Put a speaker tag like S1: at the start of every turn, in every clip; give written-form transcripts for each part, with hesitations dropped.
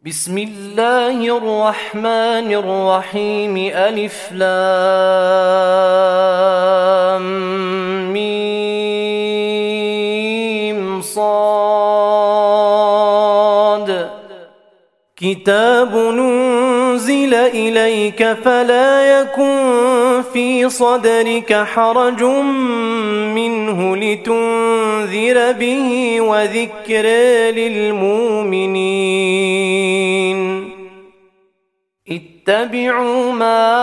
S1: بسم الله الرحمن الرحيم ألف لام ميم صاد كتاب ننزل إليك فلا يكن في صدرك حرج منه لتنذر به وذكر للمؤمنين اتبعوا ما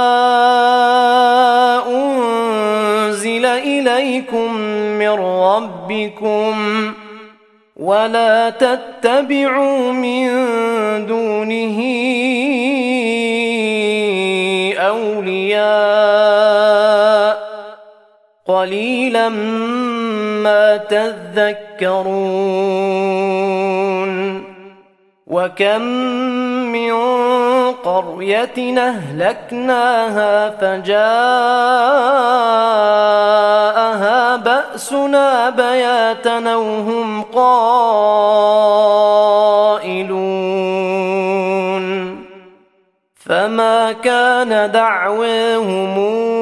S1: أنزل إليكم من ربكم ولا تتبعوا من دونه أولياء قليلا ما تذكرون وكم من قرية أهلكناها فجاءها بأسنا بياتا وهم قائلون فما كان دعواهم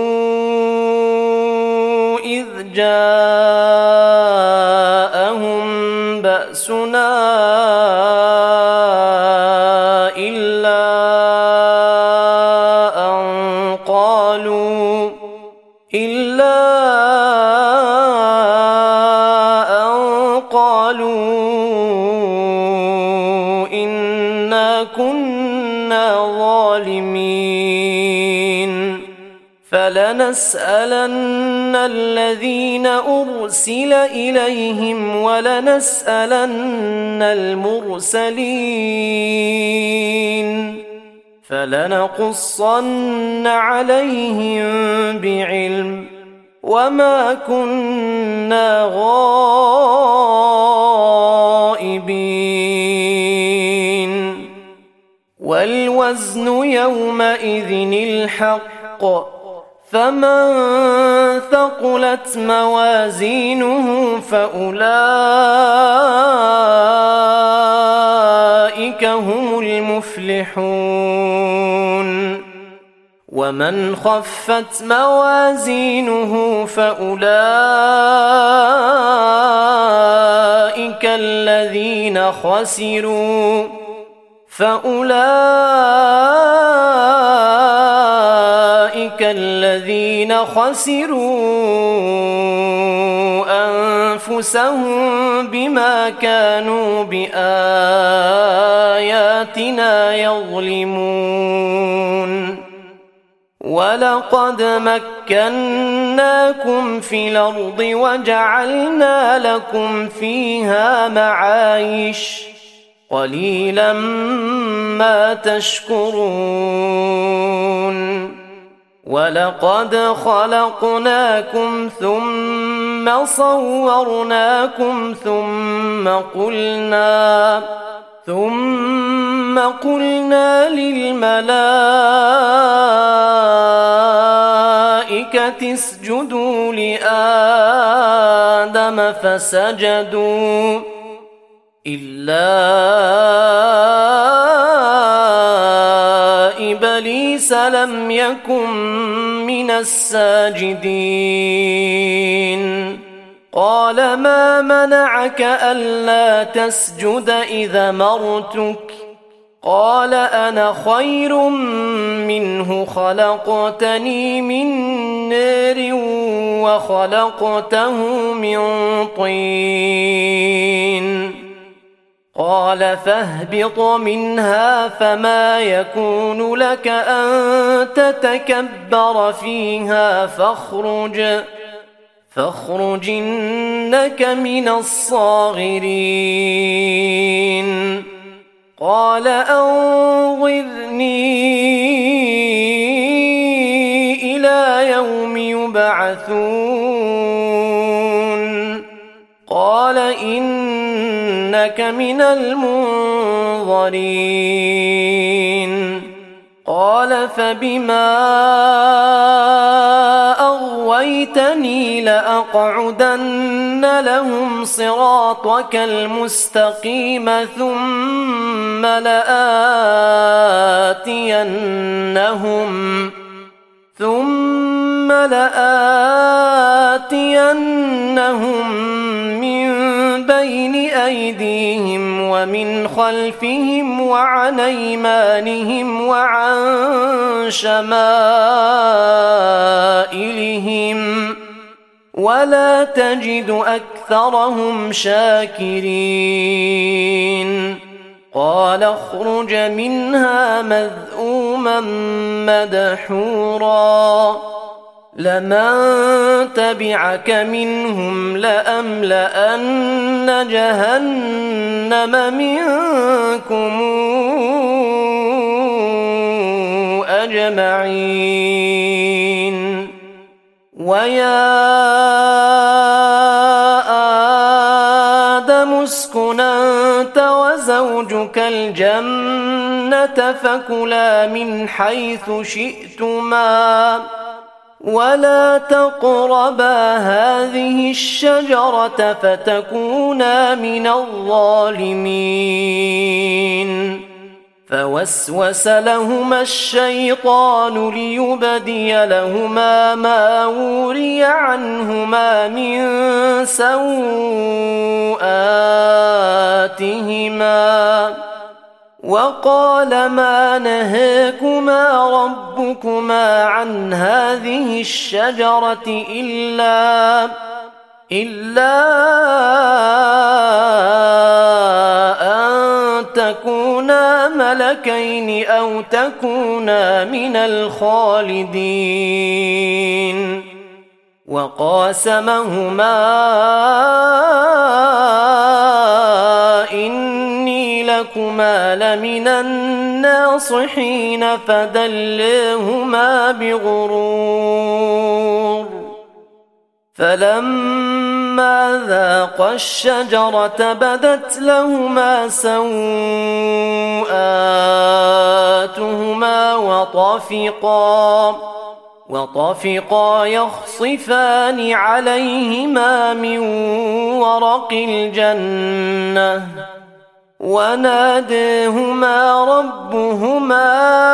S1: إذ جاءهم بأسنا إلا أن قالوا إنا كنا ظالمين فلنسألن الذين أرسل إليهم ولنسألن المرسلين فلنقصن عليهم بعلم وما كنا غائبين والوزن يومئذ الحق فمن ثقلت موازينه فأولئك هم المفلحون ومن خفت موازينه فأولئك الذين خسروا أنفسهم بما كانوا بآياتنا يظلمون ولقد مكناكم في الأرض وجعلنا لكم فيها معايش قليلا ما تشكرون ولقد خلقناكم ثم صورناكم ثم قلنا للملائكة اسجدوا لآدم فسجدوا إلا إبليس لم يكن من الساجدين قال ما منعك ألا تسجد إذا مرتك قال أنا خير منه خلقتني من نار وخلقته من طين قال فاهبط منها فما يكون لك أن تتكبر فيها فاخرج إنك من الصاغرين قال أنظرني إلى يوم يبعثون قال إنك من المنظرين قال فبما أغويتني لأقعدن لهم صراطك المستقيم ثم لآتينهم من بين أيديهم ومن خلفهم وعن أيمانهم وعن شمائلهم ولا تجد أكثرهم شاكرين قال اخرج منها مذءوما مدحورا لمن تبعك منهم لأملأن جهنم منكم أجمعين ويا آدم اسكن أنت وزوجك الجنة فكلا من حيث شئتما ولا تقربا هذه الشجرة فتكونا من الظالمين فوسوس لهما الشيطان ليبدي لهما ما وري عنهما من سوآتهما وقال ما نهاكما ربكما عن هذه الشجرة إلا أن تكونا ملكين أو تكونا من الخالدين وقاسمهما إني لكما لمن الناصحين فدلاهما بغرور فلما ذاقا الشجرة بدت لهما سوآتهما وطفقا يخصفان عليهما من ورق الجنة وناداهما ربهما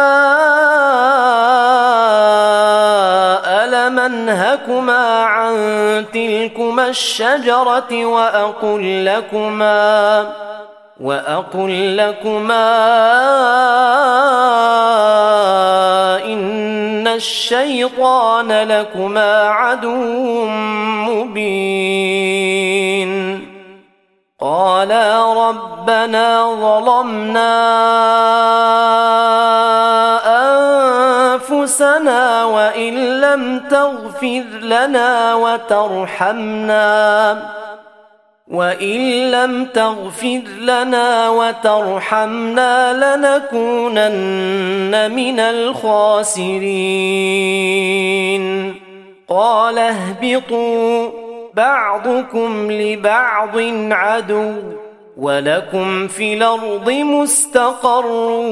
S1: ألم أنهكما عن تلكما الشجرة وأقل لكما إن الشيطان لكما عدو مبين قالا ربنا ظلمنا أنفسنا وإن لم تغفر لنا وترحمنا لنكونن من الخاسرين قال اهبطوا بعضكم لبعض عدو ولكم في الأرض مستقر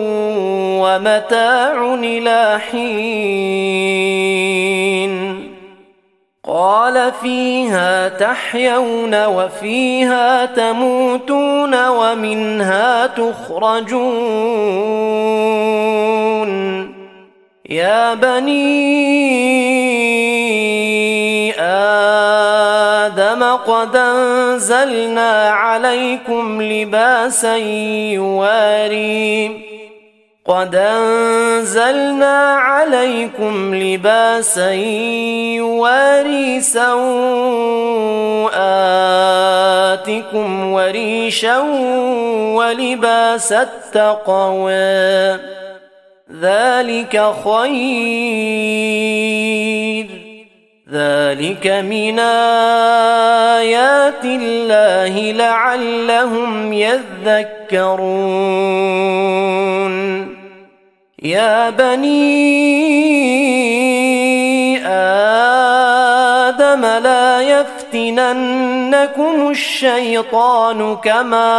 S1: ومتاع إلى حين قال فيها تحيون وفيها تموتون ومنها تخرجون يا بني آدم قد أنزلنا عليكم لباسا يواري سوآتكم وريشا ولباس التقوى ذلك خير ذلك من آيات الله لعلهم يذكرون يا بني آدم لا يفتننكم الشيطان كما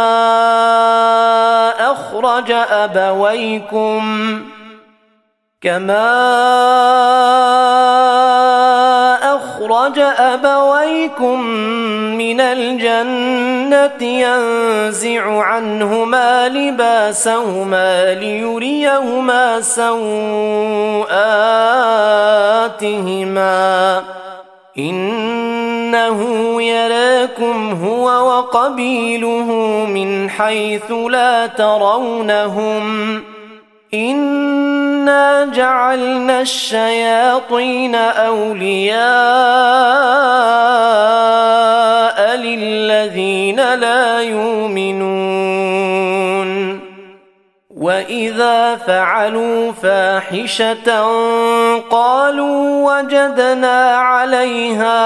S1: أخرج أبويكم خارجكم من الجنة ينزع عنهما لباسهما ليريهما سوآتهما إنه يراكم هو وقبيله من حيث لا ترونهم إنا جعلنا الشياطين أولياء للذين لا يؤمنون وإذا فعلوا فاحشة قالوا وجدنا عليها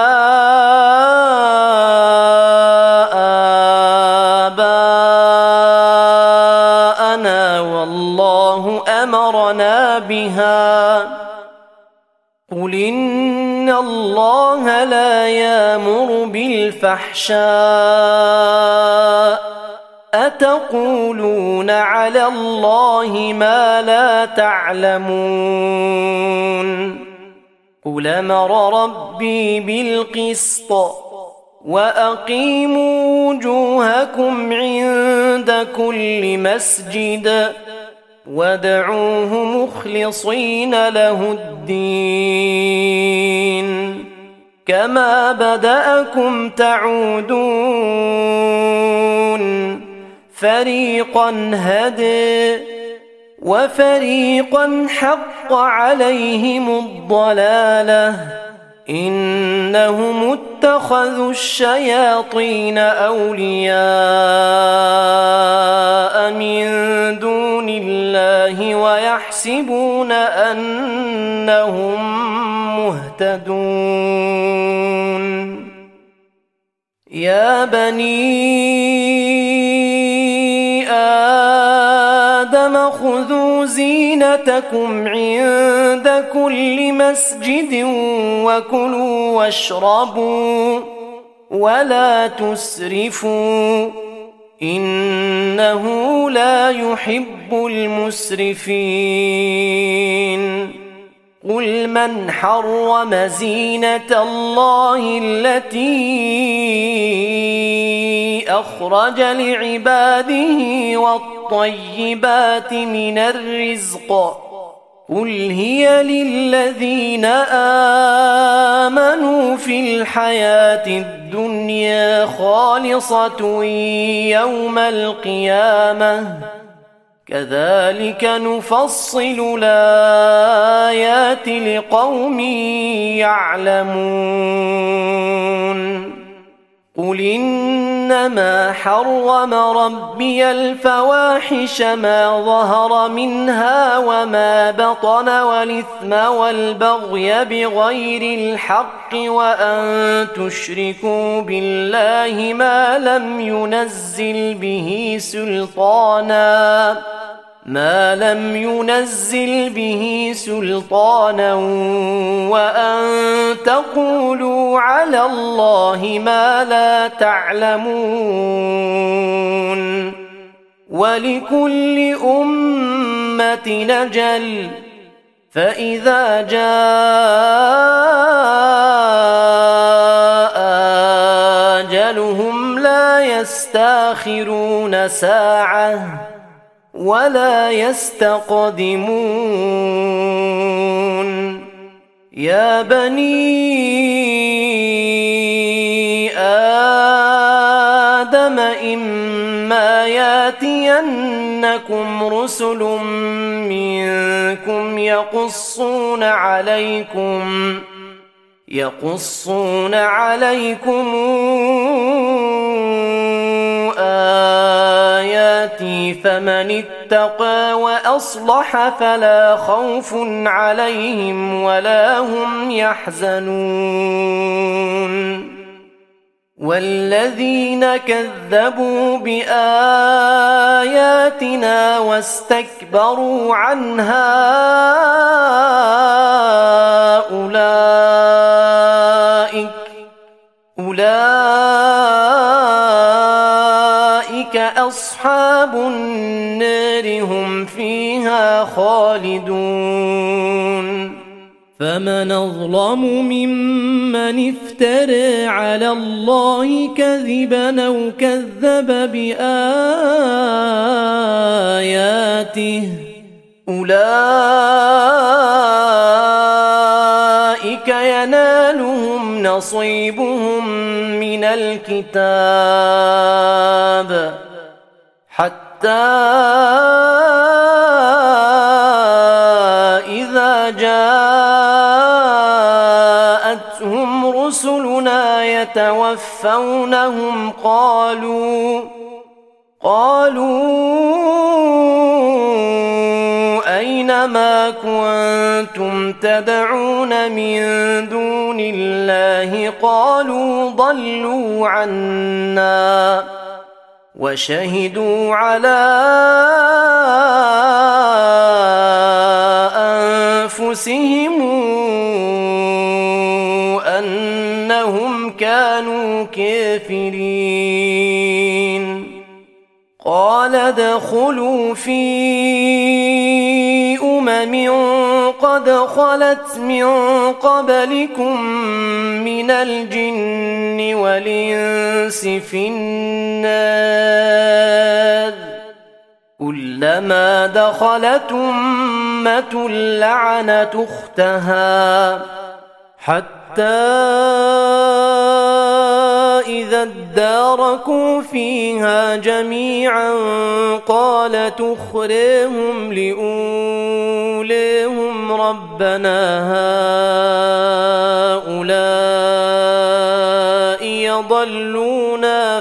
S1: آباءنا والله أمرنا بها قل إن الله لا يأمر بالفحشاء أتقولون على الله ما لا تعلمون قل أمر ربي بالقسط وأقيموا وجوهكم عند كل مسجد وادعوه مخلصين له الدين كما بدأكم تعودون فريقا هدى وفريقا حق عليهم الضلالة إنهم اتخذوا الشياطين أولياء من دون الله ويحسبون أنهم مهتدون يا بني آدم خذوا زينتكم عند كل مسجد وكلوا واشربوا ولا تسرفوا إنه لا يحب المسرفين قل من حرم زينة الله التي أخرج لعباده والطيبات من الرزق قل هي للذين آمنوا في الحياة الدنيا خالصة يوم القيامة كذلك نفصل الآيات لقوم يعلمون قل إنما حرم ربي الفواحش ما ظهر منها وما بطن والإثم والبغي بغير الحق وأن تشركوا بالله ما لم ينزل به سلطانا وأن تقولوا على الله ما لا تعلمون ولكل أمة نجل فإذا جاء أجلهم لا يستأخرون ساعة ولا يستقدمون يا بني آدم إما ياتينكم رسل منكم يقصون عليكم آياتي فمن اتقى وأصلح فلا خوف عليهم ولا هم يحزنون والذين كذبوا بآياتنا واستكبروا عنها أولئك أصحاب النار هم فيها خالدون
S2: فمن أظلم ممن افترى على الله كذبا أو كذب بآياته
S1: أولئك ينالهم نصيبهم من الكتاب حتى إذا جاءتهم رسلنا يتوفونهم قالوا أين ما كنتم تدعون من دون الله قالوا ضلوا عنا وشهدوا على أنفسهم أنهم كانوا كافرين قال ادخلوا في قد خلت من قبلكم من الجن والإنس في النار كلما دخلت أمة لعنت أختها حتى إذا اداركوا فيها جميعا قالت أخراهم لأوليهم ربنا هؤلاء يضلونا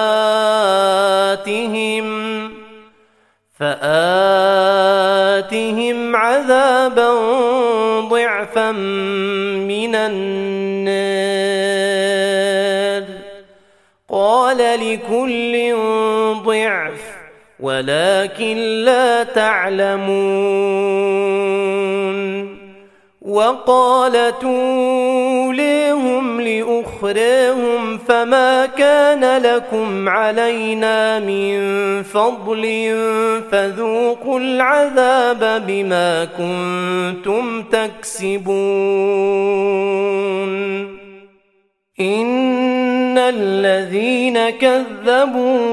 S1: فآتهم عذابا ضعفا من النار قال لكل ضعف ولكن لا تعلمون وقالت أوليهم لأخراهم فما كان لكم علينا من فضل فذوقوا العذاب بما كنتم تكسبون إن الذين كذبوا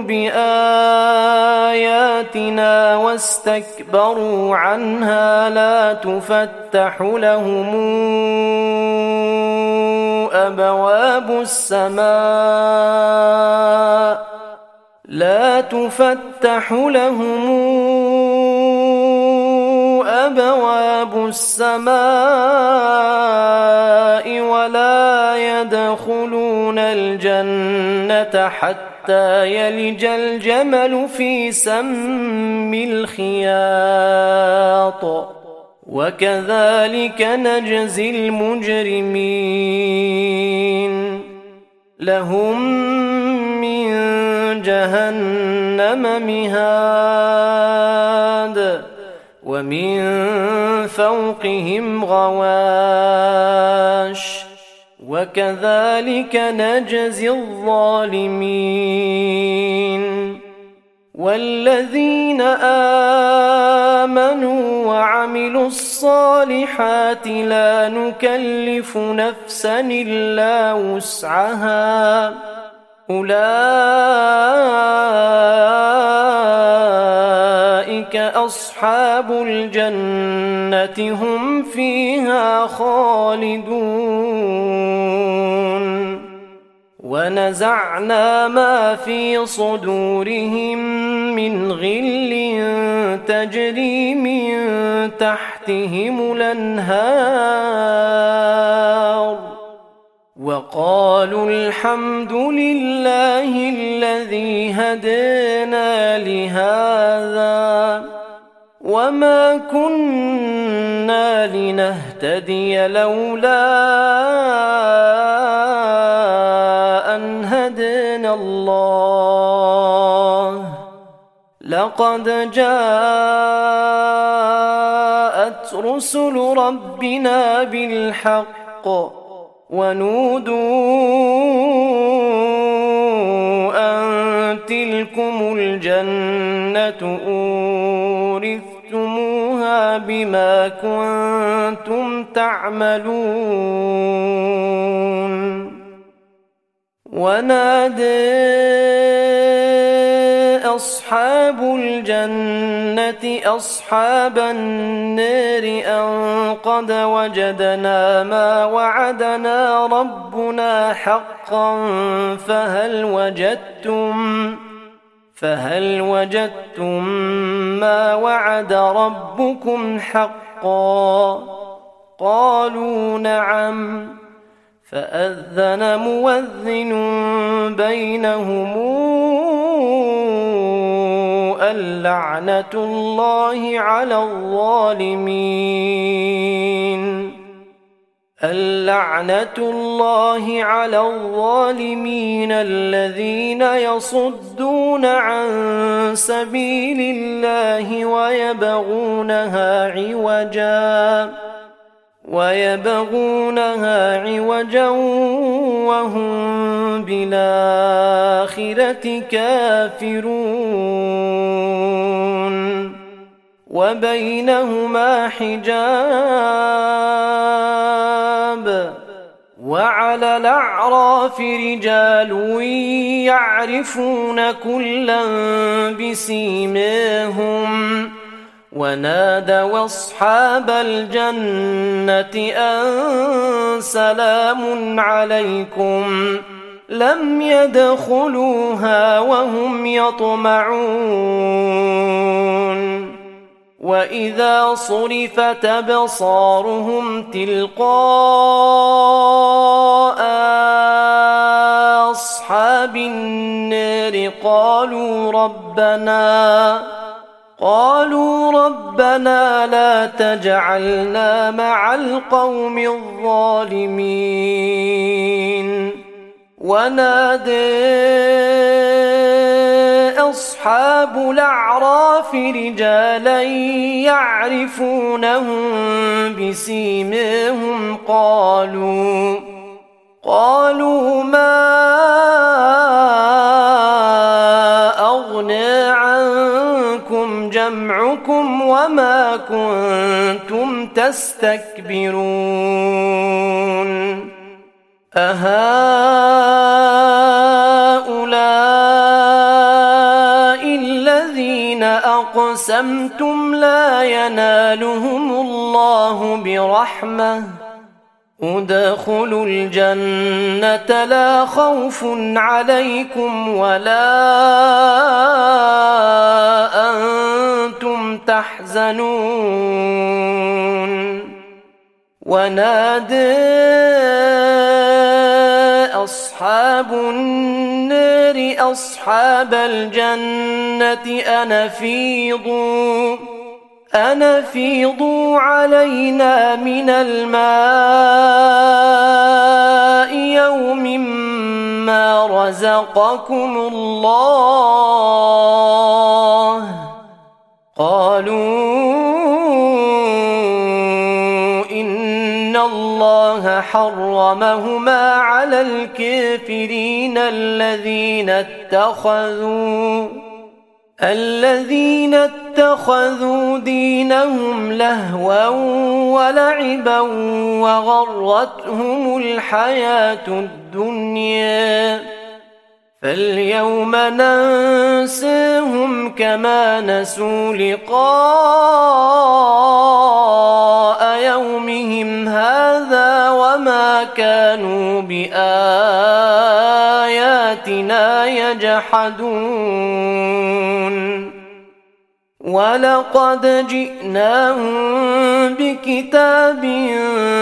S1: بآياتنا واستكبروا عنها لا تفتح لهم أبواب السماء ولا يدخلون الجنة حتى يلج الجمل في سم الخياط وكذلك نجزي المجرمين لهم من جهنم مهاد ومن فوقهم غواش وكذلك نجزي الظالمين والذين آمنوا وعملوا الصالحات لا نكلف نفسا إلا وسعها أولئك أصحاب الجنة هم فيها خالدون ونزعنا ما في صدورهم من غل تجري من تحتهم الأنهار وقالوا الحمد لله الذي هدانا لهذا وما كنا لنهتدي لولا أن هدانا الله لقد جاءت رسل ربنا بالحق ونودوا أن تلكم الجنة أورثتموها وجدتموها بما كنتم تعملون. ونادى أصحاب الجنة أصحاب النار أن قد وجدنا ما وعدنا ربنا حقا فهل وجدتم ما وعد ربكم حقا؟ قالوا نعم. فأذن مؤذن بينهم اللعنة الله على الظالمين. اللعنة الله على الظالمين الذين يصدون عن سبيل الله ويبغونها عوجا وهم بالآخرة كافرون. وبينهما حجاب. وعلى الأعراف رجال يعرفون كلا بسيماهم ونادوا أصحاب الجنة أن سلام عليكم لم يدخلوها وهم يطمعون. وإذا صرفت أبصارهم تلقاء أصحاب النار قالوا ربنا لا تجعلنا مع القوم الظالمين. ونادى أصحاب الأعراف رجالا يعرفونهم بسيماهم قالوا ما أغنى عنكم جمعكم وما كنتم تستكبرون أهؤلاء الذين أقسمتم لا ينالهم الله برحمة ادخلوا الجنة لا خوف عليكم ولا أنتم تحزنون. ونادى أصحاب النار أصحاب الجنة أن أفيضوا علينا من الماء يوم ما رزقكم الله. قالوا إن الله حرمهما على الكافرين الذين اتخذوا دينهم لهوا ولعبا وغرتهم الحياة الدنيا فاليوم ننساهم كما نسوا لقاء يومهم هذا وما كانوا بآياتنا يجحدون. ولقد جئناهم بكتاب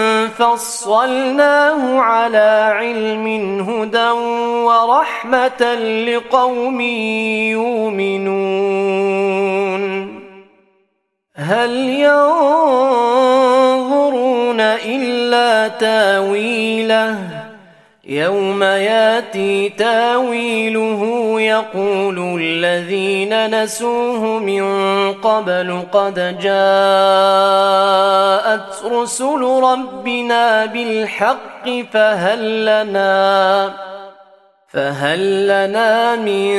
S1: فصلناه على علم هدى ورحمة لقوم يؤمنون. هل ينظرون إلا تاويله يوم ياتي تاويله يقول الذين نسوه من قبل قد جاءت رسل فهل لنا من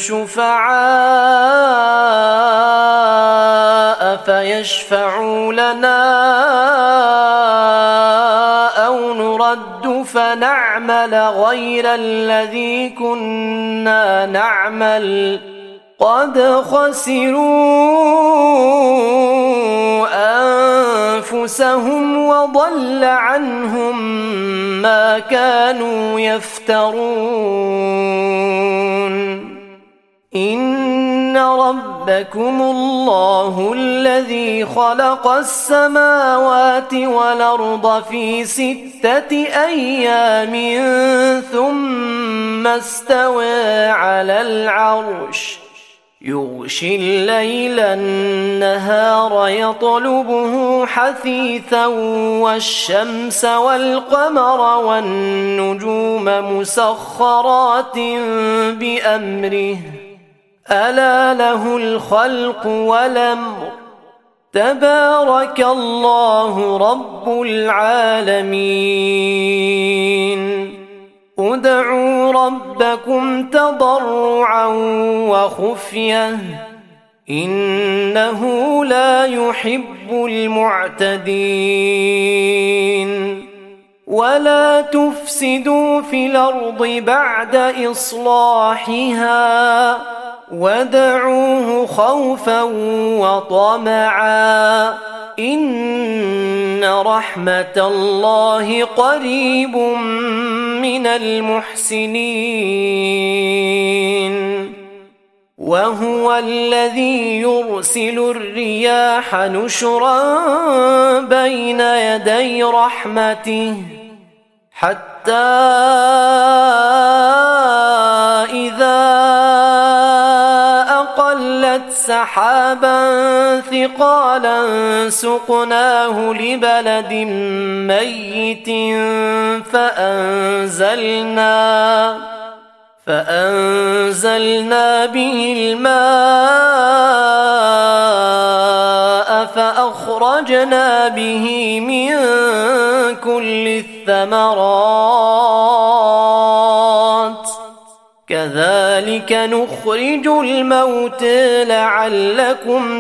S1: شفعاء فيشفعوا لنا أو نرد فنعمل غير الذي كنا نعمل قد خسروا أنفسهم وضل عنهم ما كانوا يفترون إن ربكم الله الذي خلق السماوات والأرض في 6 أيام ثم استوى على العرش يغشي الليل النهار يطلبه حثيثا والشمس والقمر والنجوم مسخرات بأمره ألا له الخلق والأمر تبارك الله رب العالمين ادعوا ربكم تضرعا وخفية إنه لا يحب المعتدين ولا تفسدوا في الأرض بعد إصلاحها ودعوه خوفا وطمعا إن رحمة الله قريب من المحسنين وهو الذي يرسل الرياح نشرا بين يدي رحمته حتى إذا أقلت سحابا ثقالا سقناه لبلد ميت فأنزلنا به الماء فأخرجنا به من كل الثمرات كذلك نخرج الموتى لعلكم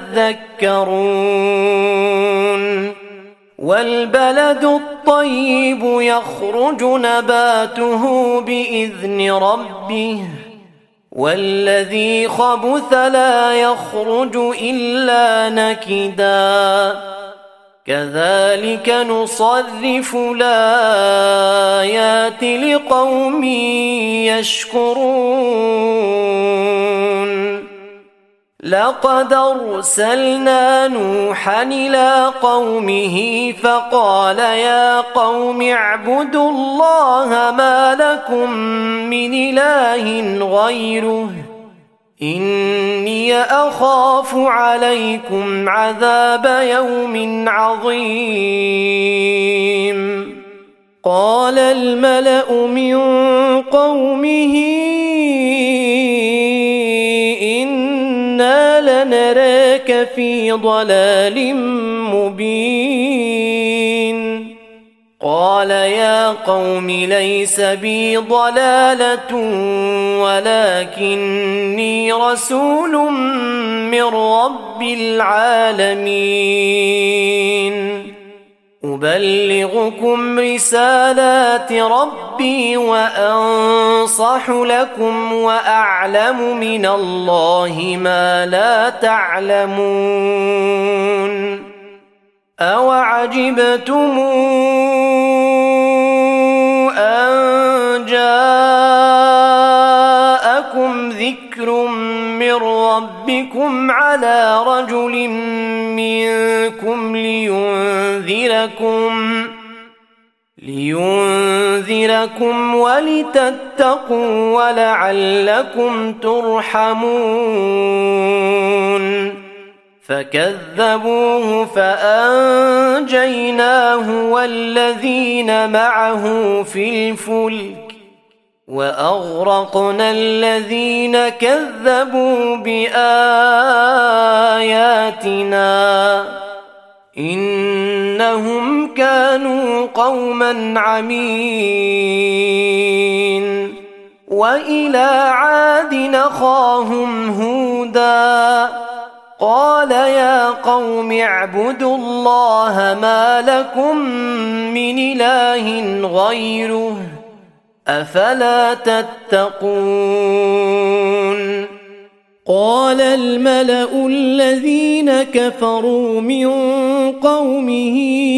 S1: تذكرون والبلد الطيب يخرج نباته بإذن ربه والذي خبث لا يخرج إلا نكدا كذلك نصرف الآيات لقوم يشكرون لقد أرسلنا نوحا إلى قومه فقال يا قوم اعبدوا الله ما لكم من إله غيره إني أخاف عليكم عذاب يوم عظيم قال الملأ من قومه إنا لنراك في ضلال مبين قال يا قوم ليس بي ضلالة ولكني رسول من رب العالمين أبلغكم رسالات ربي وأنصح لكم وأعلم من الله ما لا تعلمون أوعجبتم أن جاءكم ذكر من ربكم على رجل منكم لينذركم ولتتقوا ولعلكم ترحمون فكذبوه فأنجيناه والذين معه في الفلك وأغرقنا الذين كذبوا بآياتنا إنهم كانوا قوما عمين وإلى عاد أخاهم هودا قال يا قوم اعبدوا الله ما لكم من إله غيره أفلا تتقون
S2: قال الملأ الذين كفروا من قومه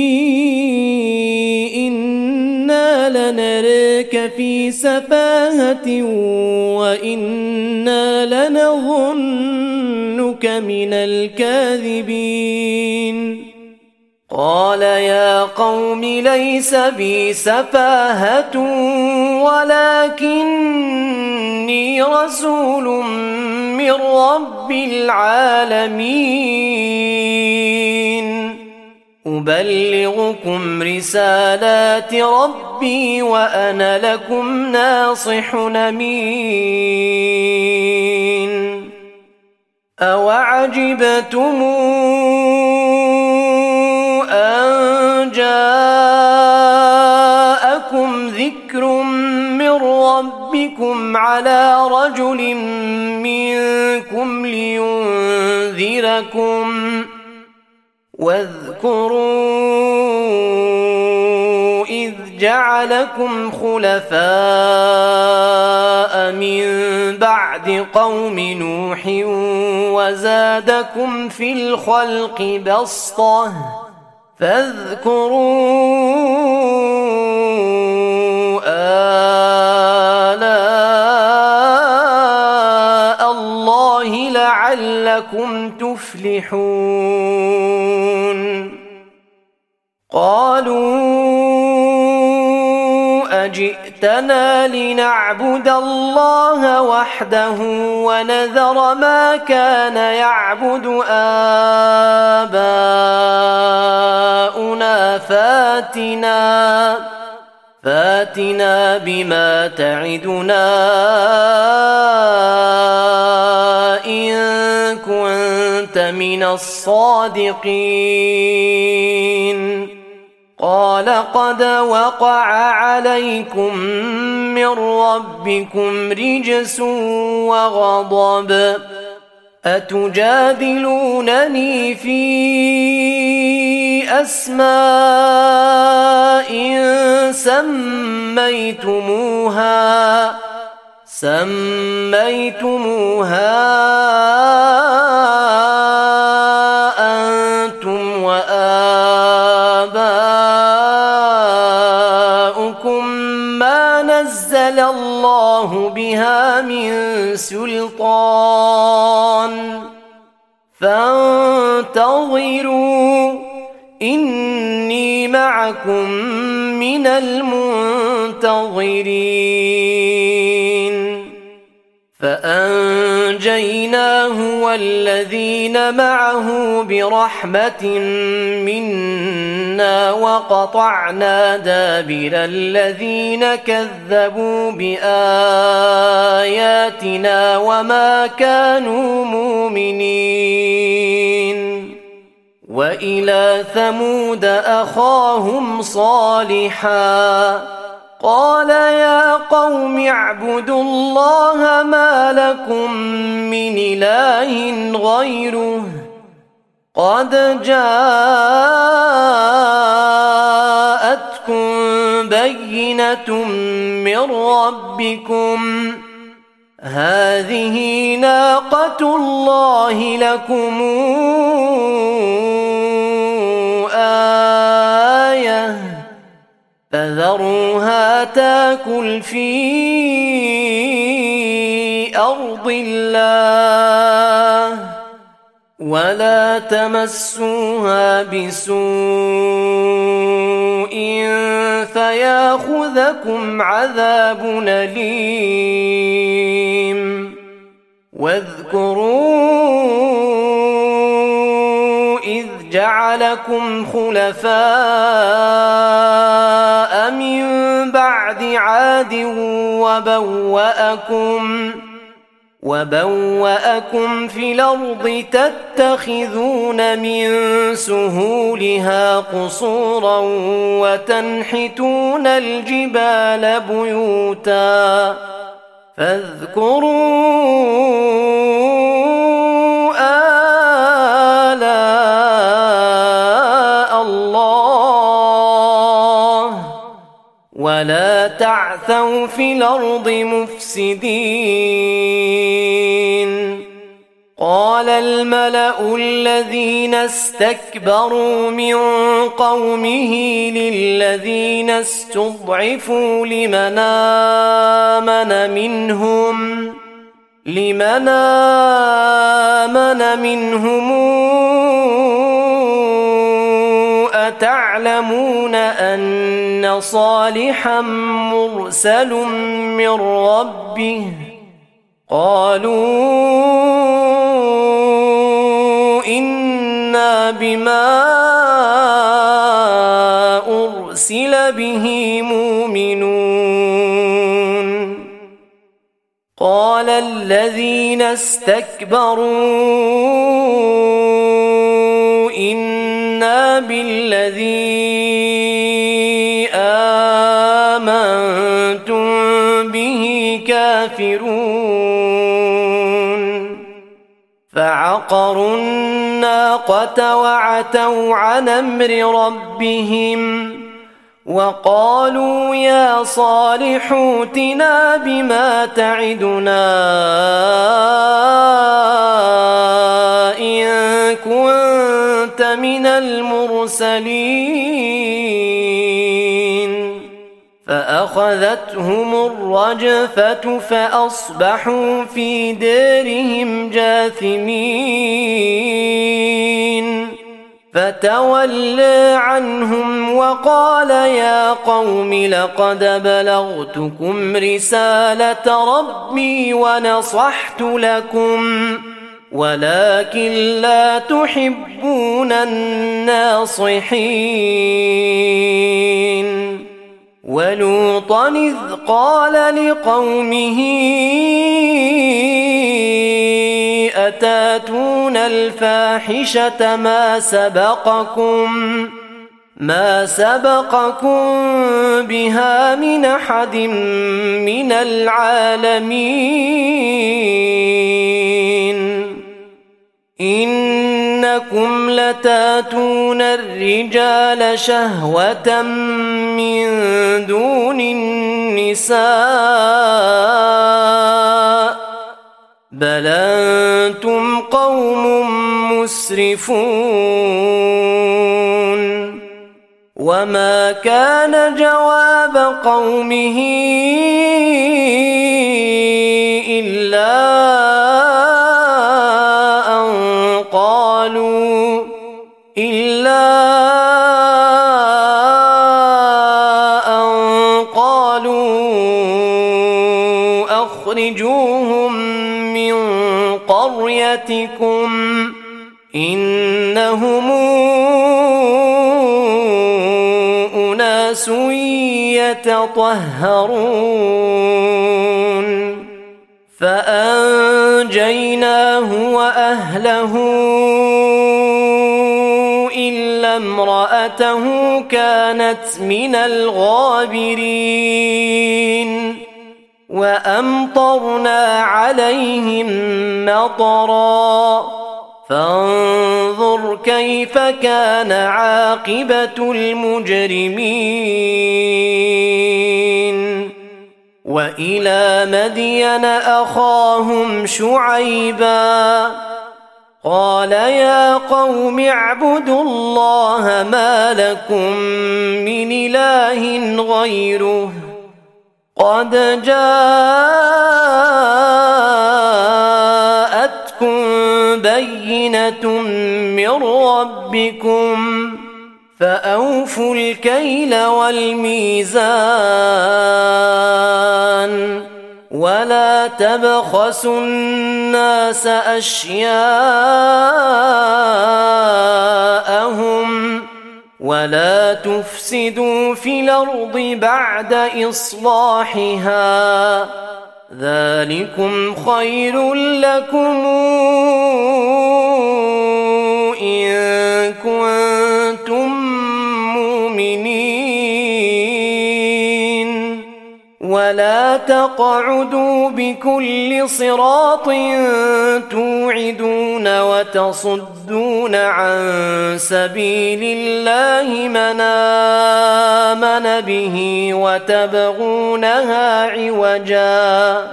S2: إنا لنراك في سفاهة وإنا لنظنك من الكاذبين
S1: قال يا قوم ليس بي سفاهة ولكني رسول من رب العالمين أبلغكم رسالات ربي وأنا لكم ناصح أمين أوعجبتم أن جاءكم ذكر من ربكم على رجل منكم لينذركم واذكروا إذ جعلكم خلفاء من بعد قوم نوح وزادكم في الخلق بسطة فاذكروا آلاء الله لعلكم تفلحون قالوا أجئتنا لنعبد الله وحده ونذر ما كان يعبد آباؤنا فاتنا بما تعدنا إن كنت من الصادقين قال قد وقع عليكم من ربكم رجس وغضب أتجادلونني في أسماء سميتموها أنتم وآباؤكم ما نزل الله بها من سلطان فانتظروا إني معكم من المنتظرين فأنجيناه والذين معه برحمة منا وقطعنا دابر الذين كذبوا بآياتنا وما كانوا مؤمنين وإلى ثمود أخاهم صالحا قال يا قوم اعبدوا الله ما لكم من إله غيره قد جاءتكم بينة من ربكم هذه ناقة الله لكم آية فذروها تاكل في أرض الله ولا تمسوها بسوء فياخذكم عذاب أليم واذكروا إذ جعلكم خلفاء من بعد عاد وبوأكم في الأرض تتخذون من سهولها قصورا وتنحتون الجبال بيوتا فاذكروا آلاء الله ولا تعثوا في الأرض مفسدين. قال الملأ الذين استكبروا من قومه للذين استضعفوا لمن آمن منهم أتعلمون أن صالحا مرسل من ربه؟ قالوا إنا بما أرسل به مؤمنون. قال الذين استكبروا إنا بالذي آمنتم به كافرون. فعقروا الناقة وعتوا عن أمر ربهم وقالوا يا صالح ائتنا بما تعدنا إن كنت من المرسلين. فأخذتهم الرجفة فأصبحوا في دارهم جاثمين. فتولى عنهم وقال يا قوم لقد بلغتكم رسالة ربي ونصحت لكم ولكن لا تحبون الناصحين. ولوطا إذ قال لقومه أتاتون الفاحشة ما سبقكم بها من أحد من العالمين. إنكم لتاتون الرجال شهوة من دون النساء بل أنتم قوم مسرفون. وما كان جواب قومه إلا أن قالوا أخرجوهم من قريتكم إنهم أناس يتطهرون. فأنجيناه وأهله إلا امرأته كانت من الغابرين. وأمطرنا عليهم مطرا فانظر كيف كان عاقبة المجرمين. وإلى مدين أخاهم شعيبا قال يا قوم اعبدوا الله ما لكم من إله غيره قد جاءتكم بينة من ربكم فأوفوا الكيل والميزان ولا تبخسوا الناس أشياءهم ولا تفسدوا في الأرض بعد إصلاحها ذلكم خير لكم إن كنتم مؤمنين. ولا تقعدوا بكل صراط توعدون وتصدون عن سبيل الله من آمن به وتبغونها عوجا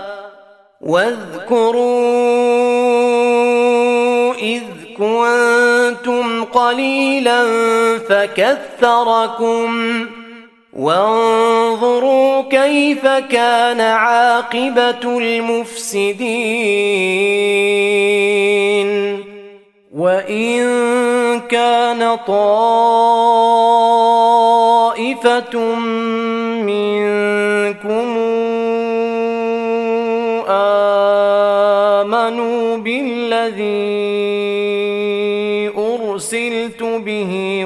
S1: واذكروا إذ كنتم قليلا فكثركم وانظروا كيف كان عاقبة المفسدين وإن كان طائفة منكم آمنوا بالذي أرسلت به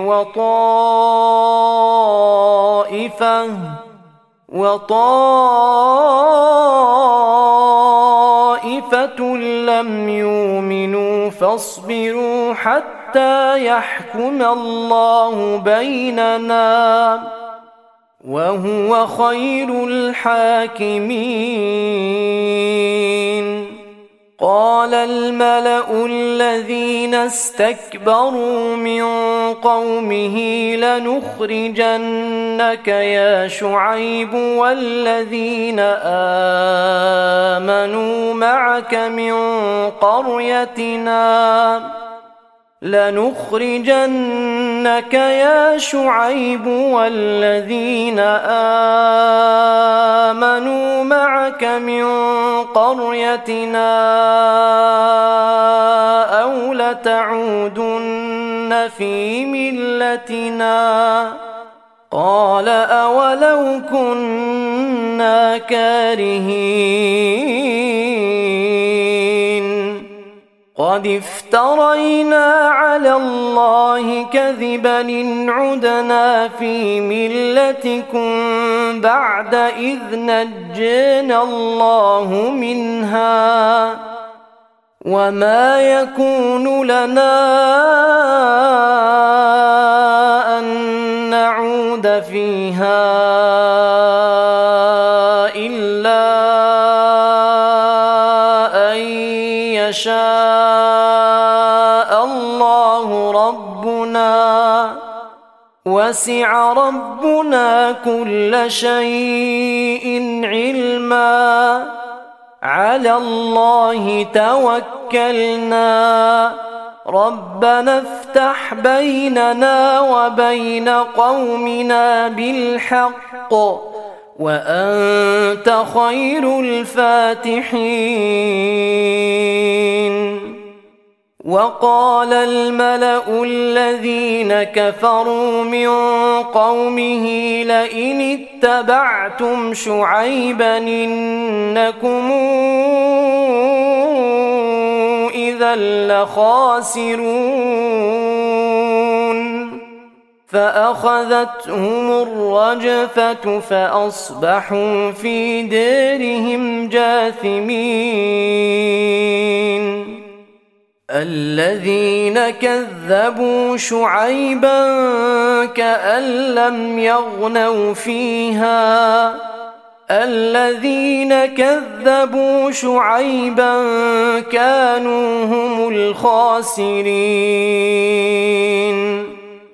S1: وطائفة لم يؤمنوا فاصبروا حتى يحكم الله بيننا وهو خير الحاكمين. قال الملأ الذين استكبروا من قومه لنخرجنك يا شعيب والذين آمنوا معك من قريتنا أو لتعودن في ملتنا قال أولو كنا كارهين قد افترينا على الله كذبا إن عدنا في ملتكم بعد إذ نجينا الله منها وما يكون لنا أن نعود فيها إلا أن يشاء الله ربنا وسع ربنا كل شيء علما على الله توكلنا ربنا افتح بيننا وبين قومنا بالحق وأنت خير الفاتحين. وقال الملأ الذين كفروا من قومه لئن اتبعتم شعيبا إنكم إذا لخاسرون فأخذتهم الرجفة فأصبحوا في دارهم جاثمين. الذين كذبوا شعيبا كأن لم يغنوا فيها الذين كذبوا شعيبا كانوا هم الخاسرين.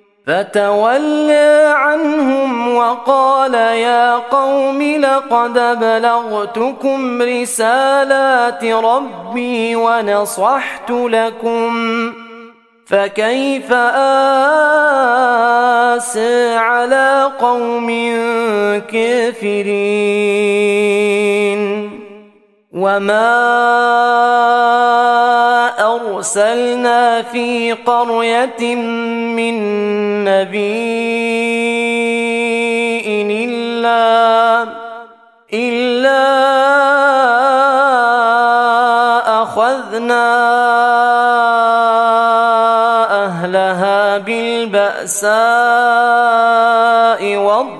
S1: فتولى عنهم وقال يا قوم لقد بلغتكم رسالات ربي ونصحت لكم فكيف آسى على قوم كافرين. وما أرسلنا في قرية من نبي إلا أخذنا أهلها بالبأساء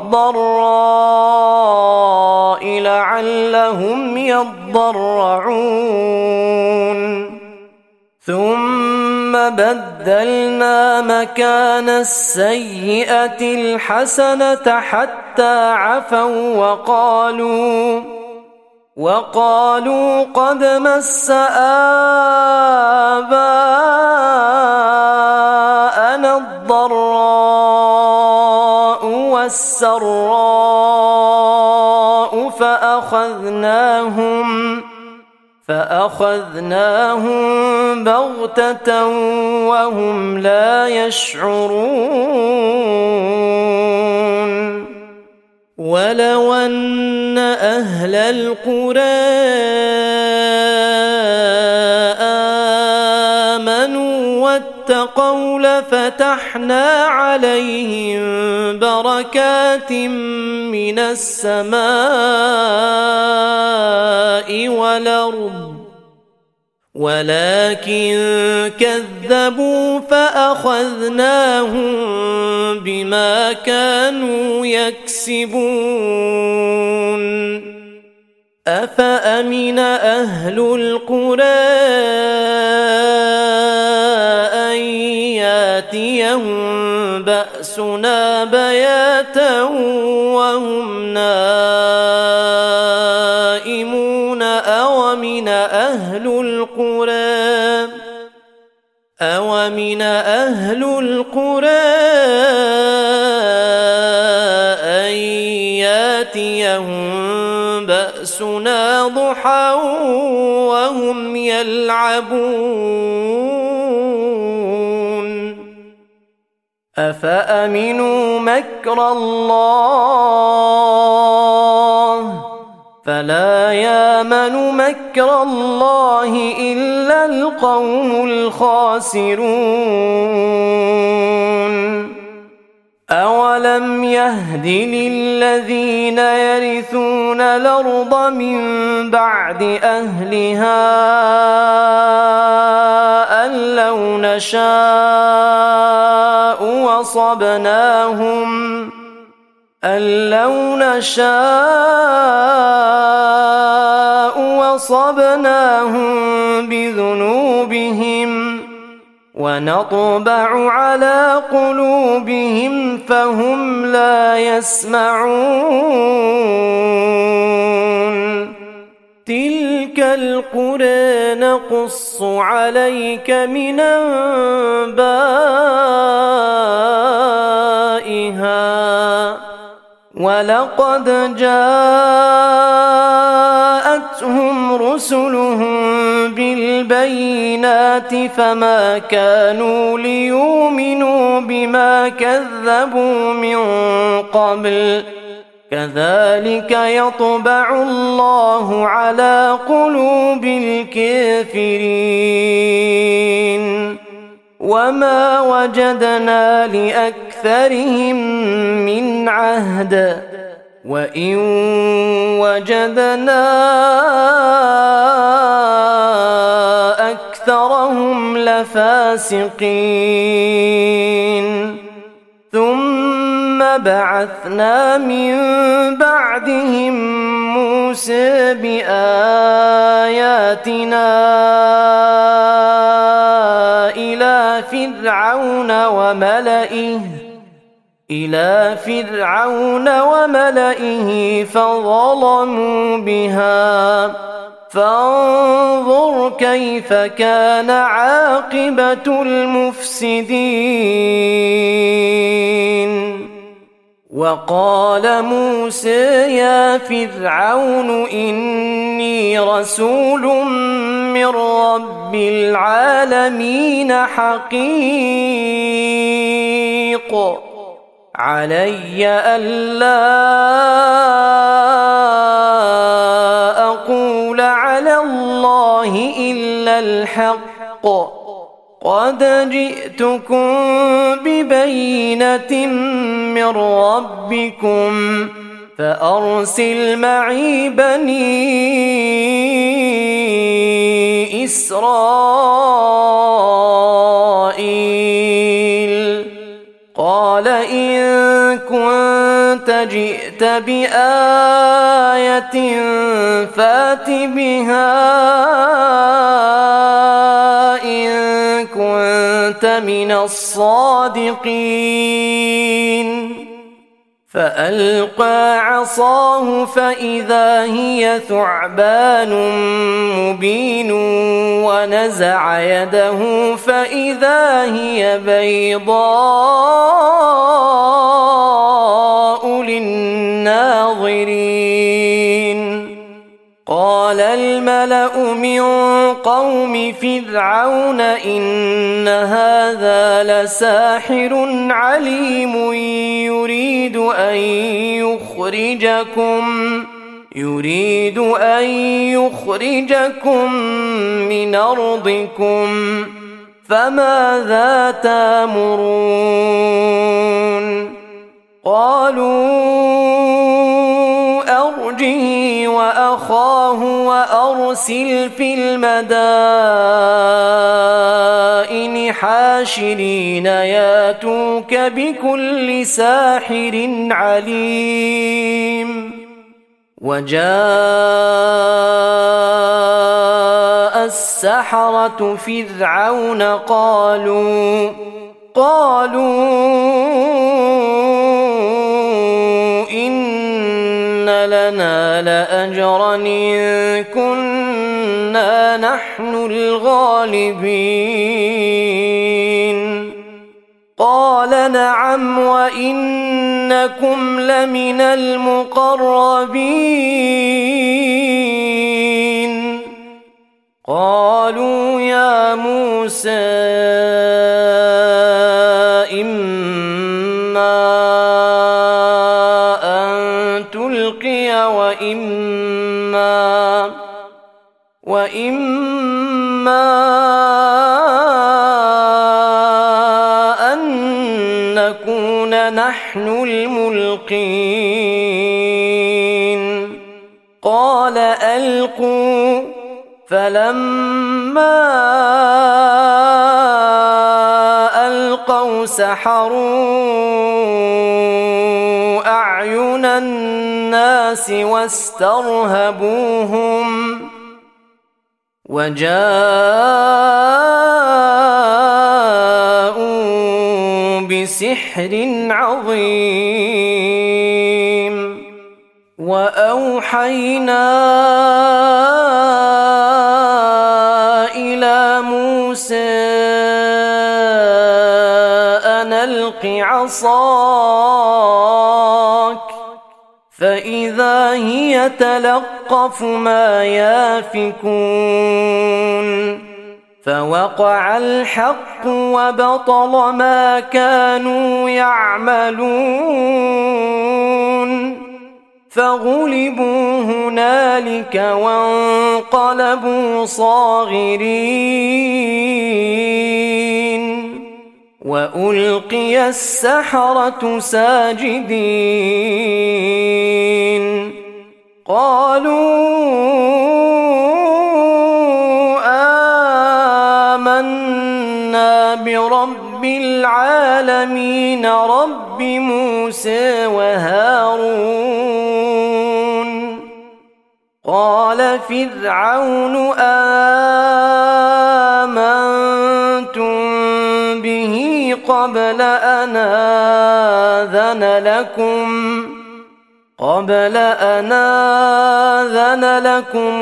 S1: والضراء لعلهم يضرعون ثم بدلنا مكان السيئة الحسنة حتى عفوا وقالوا قد مس آباءنا الضراء والسراء فأخذناهم بغتة وهم لا يشعرون
S2: ولو أن أهل القرى آمنوا واتقوا لفتحنا عليهم بركات من السماء والأرض ولكن كذبوا فأخذناهم بما كانوا يكسبون أفأمن أهل القرى أن ياتيهم بأسنا بياتا وهم نائمون أومن أهل القرى أن ياتيهم بأسنا ضحى وهم يلعبون
S1: أفأمنوا مكر الله فلا يامن مكر الله إلا القوم الخاسرون أولم يهد للذين يرثون الأرض من بعد أهلها أن لو نشاء وصبناهم بذنوبهم ونطبع على قلوبهم فهم لا يسمعون تلك القرى نقص عليك من أنبائها ولقد جاءتهم رسلهم بالبينات فما كانوا ليؤمنوا بما كذبوا من قبل كذلك يطبع الله على قلوب الكافرين وما وجدنا لأكثرهم من عهد وإن وجدنا أكثرهم لفاسقين ثم بعثنا من بعدهم موسى بآياتنا إلى فرعون وملئه فظلموا بها فانظر كيف كان عاقبة المفسدين وقال موسى يا فرعون إني رسول من رب العالمين حقيق علي ألا أقول على الله إلا الحق قد جئتكم ببينة من ربكم فأرسل معي بني إسرائيل قال إن كنت جئت بآية فات بها إن كنت من الصادقين فألقى عصاه فإذا هي ثعبان مبين ونزع يده فإذا هي بيضاء للناظرين قال الملأ من قوم فرعون إن هذا لساحر عليم يريد أن يخرجكم من أرضكم فماذا تأمرون قالوا أرجه وأخاه وأرسل في المدائن حاشرين ياتوك بكل ساحر عليم وجاء السحرة فرعون قالوا إن لنا لأجرا إن كنا نحن الغالبين قال نعم وإنكم لمن المقربين قالوا يا موسى إما أن تلقي وإما أن نكون نحن الملقين قال ألقوا فلما ألقوا سحروا أعين الناس واسترهبوهم وجاءوا بسحر عظيم وأوحينا إلى موسى أن ألق عصاك فإذا هي تلقف ما يافكون فوقع الحق وبطل ما كانوا يعملون فغلبوا هنالك وانقلبوا صاغرين وألقي السحرة ساجدين قالوا آمنا برب العالمين رب موسى وهارون قال فرعون آمنتم به قبل أن آذن لكم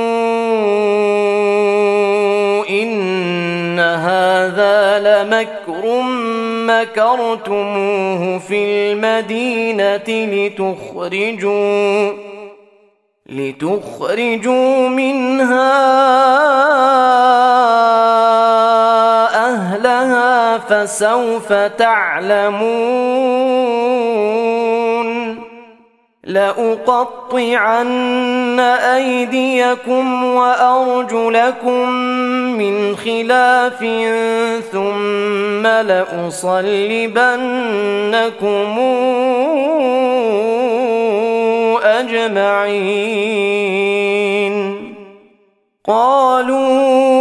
S1: إن هذا لمكر مكرتموه في المدينة لتخرجوا منها أهلها فسوف تعلمون لأقطعن أيديكم وأرجلكم من خلاف ثم لأصلبنكم أجمعين قالوا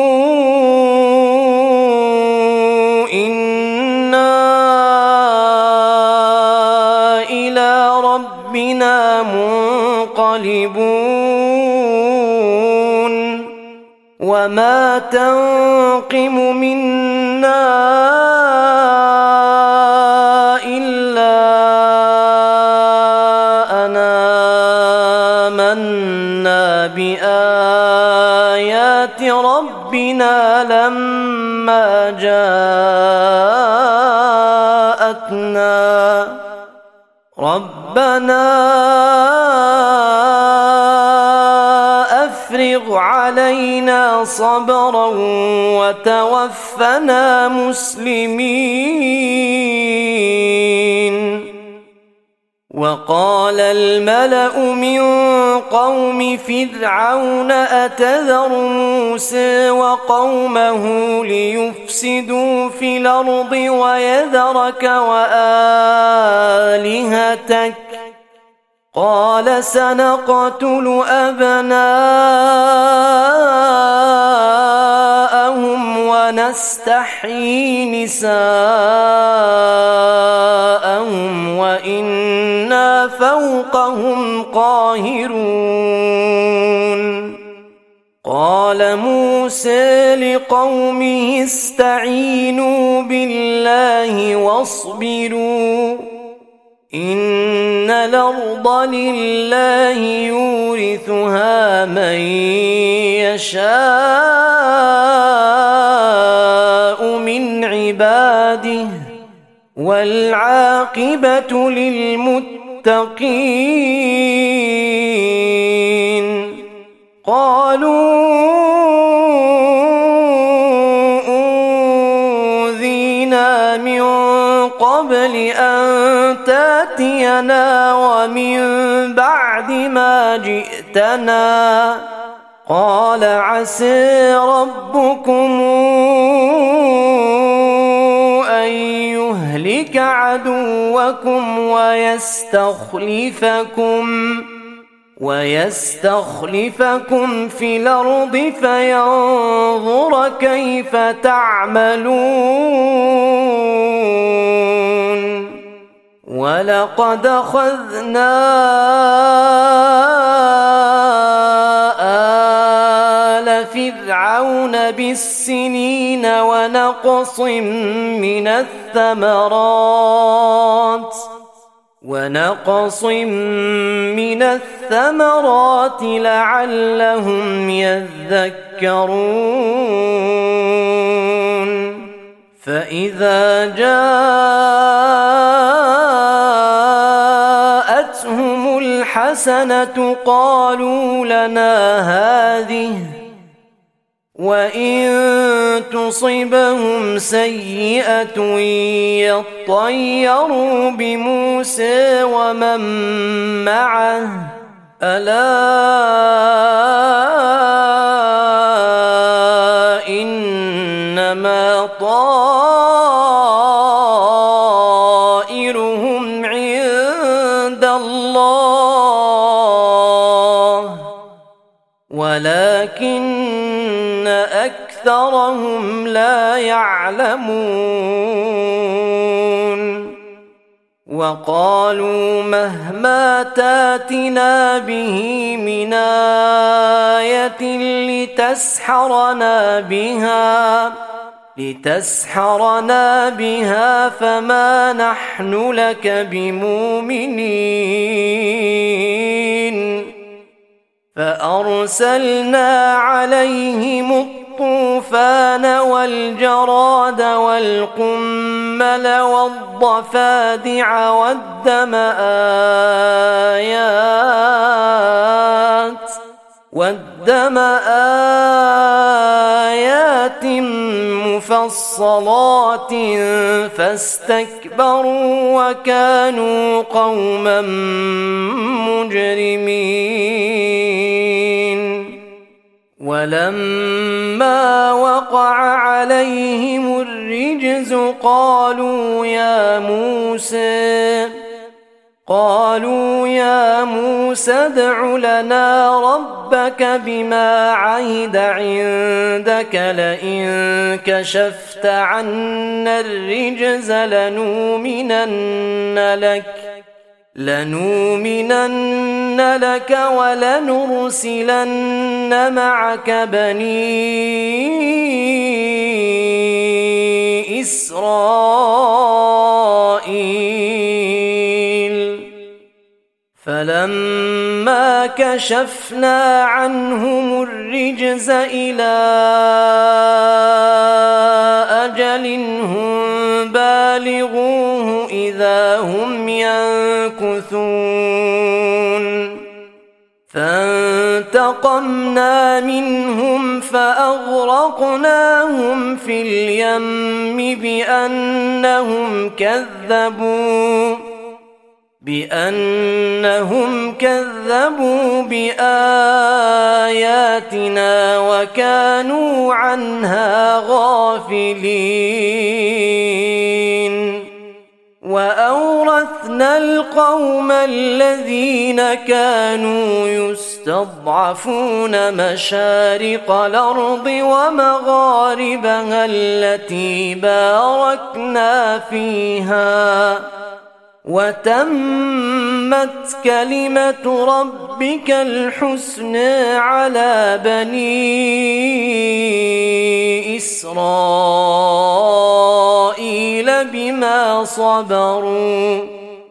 S1: إنا إلى ربنا منقلبون وما تنقم منا إلا أفرغ علينا صبرا وتوفنا مسلمين. وقال الملأ من قوم فرعون أتذر موسى وقومه ليفسدوا في الأرض ويذرك وآلهتك قال سنقتل أبناءهم ونستحيي نساءهم وإنا فوقهم قاهرون. قال موسى لقومه استعينوا بالله واصبروا إن الأرض لله يورثها من يشاء من عباده والعاقبة للمتقين. قالوا أوذينا من قبل أن تأتينا ومن بعد ما جئتنا قال عسى ربكم أن يهلك عدوكم ويستخلفكم في الأرض فينظر كيف تعملون. ولقد أخذنا آل فرعون بالسنين ونقص من الثمرات لعلهم يذكرون. فإذا جاءتهم الحسنة قالوا لنا هذه وإن تصبهم سيئة يطيروا بموسى ومن معه ألا إنما طائرهم عند الله ولكن أكثرهم لا يعلمون. وقالوا مهما تاتنا به من آية لتسحرنا بها فما نحن لك بمؤمنين. فأرسلنا عليهم الطوفان والجراد والقمل والضفادع والدم آيات مفصلات فاستكبروا وكانوا قوما مجرمين. ولما وقع عليهم الرجز قالوا يا موسى ادع لنا ربك بما عهد عندك لئن كشفت عنا الرجز لنؤمنن لك ولنرسلن معك بني إسرائيل. فلما كشفنا عنهم الرجز إلى أجل هم بالغوه إذا هم ينكثون فانتقمنا منهم فأغرقناهم في اليم بأنهم كذبوا بآياتنا وكانوا عنها غافلين وأورثنا القوم الذين كانوا يستضعفون مشارق الأرض ومغاربها التي باركنا فيها وتمت كلمة ربك الحسنى على بني إسرائيل بما صبروا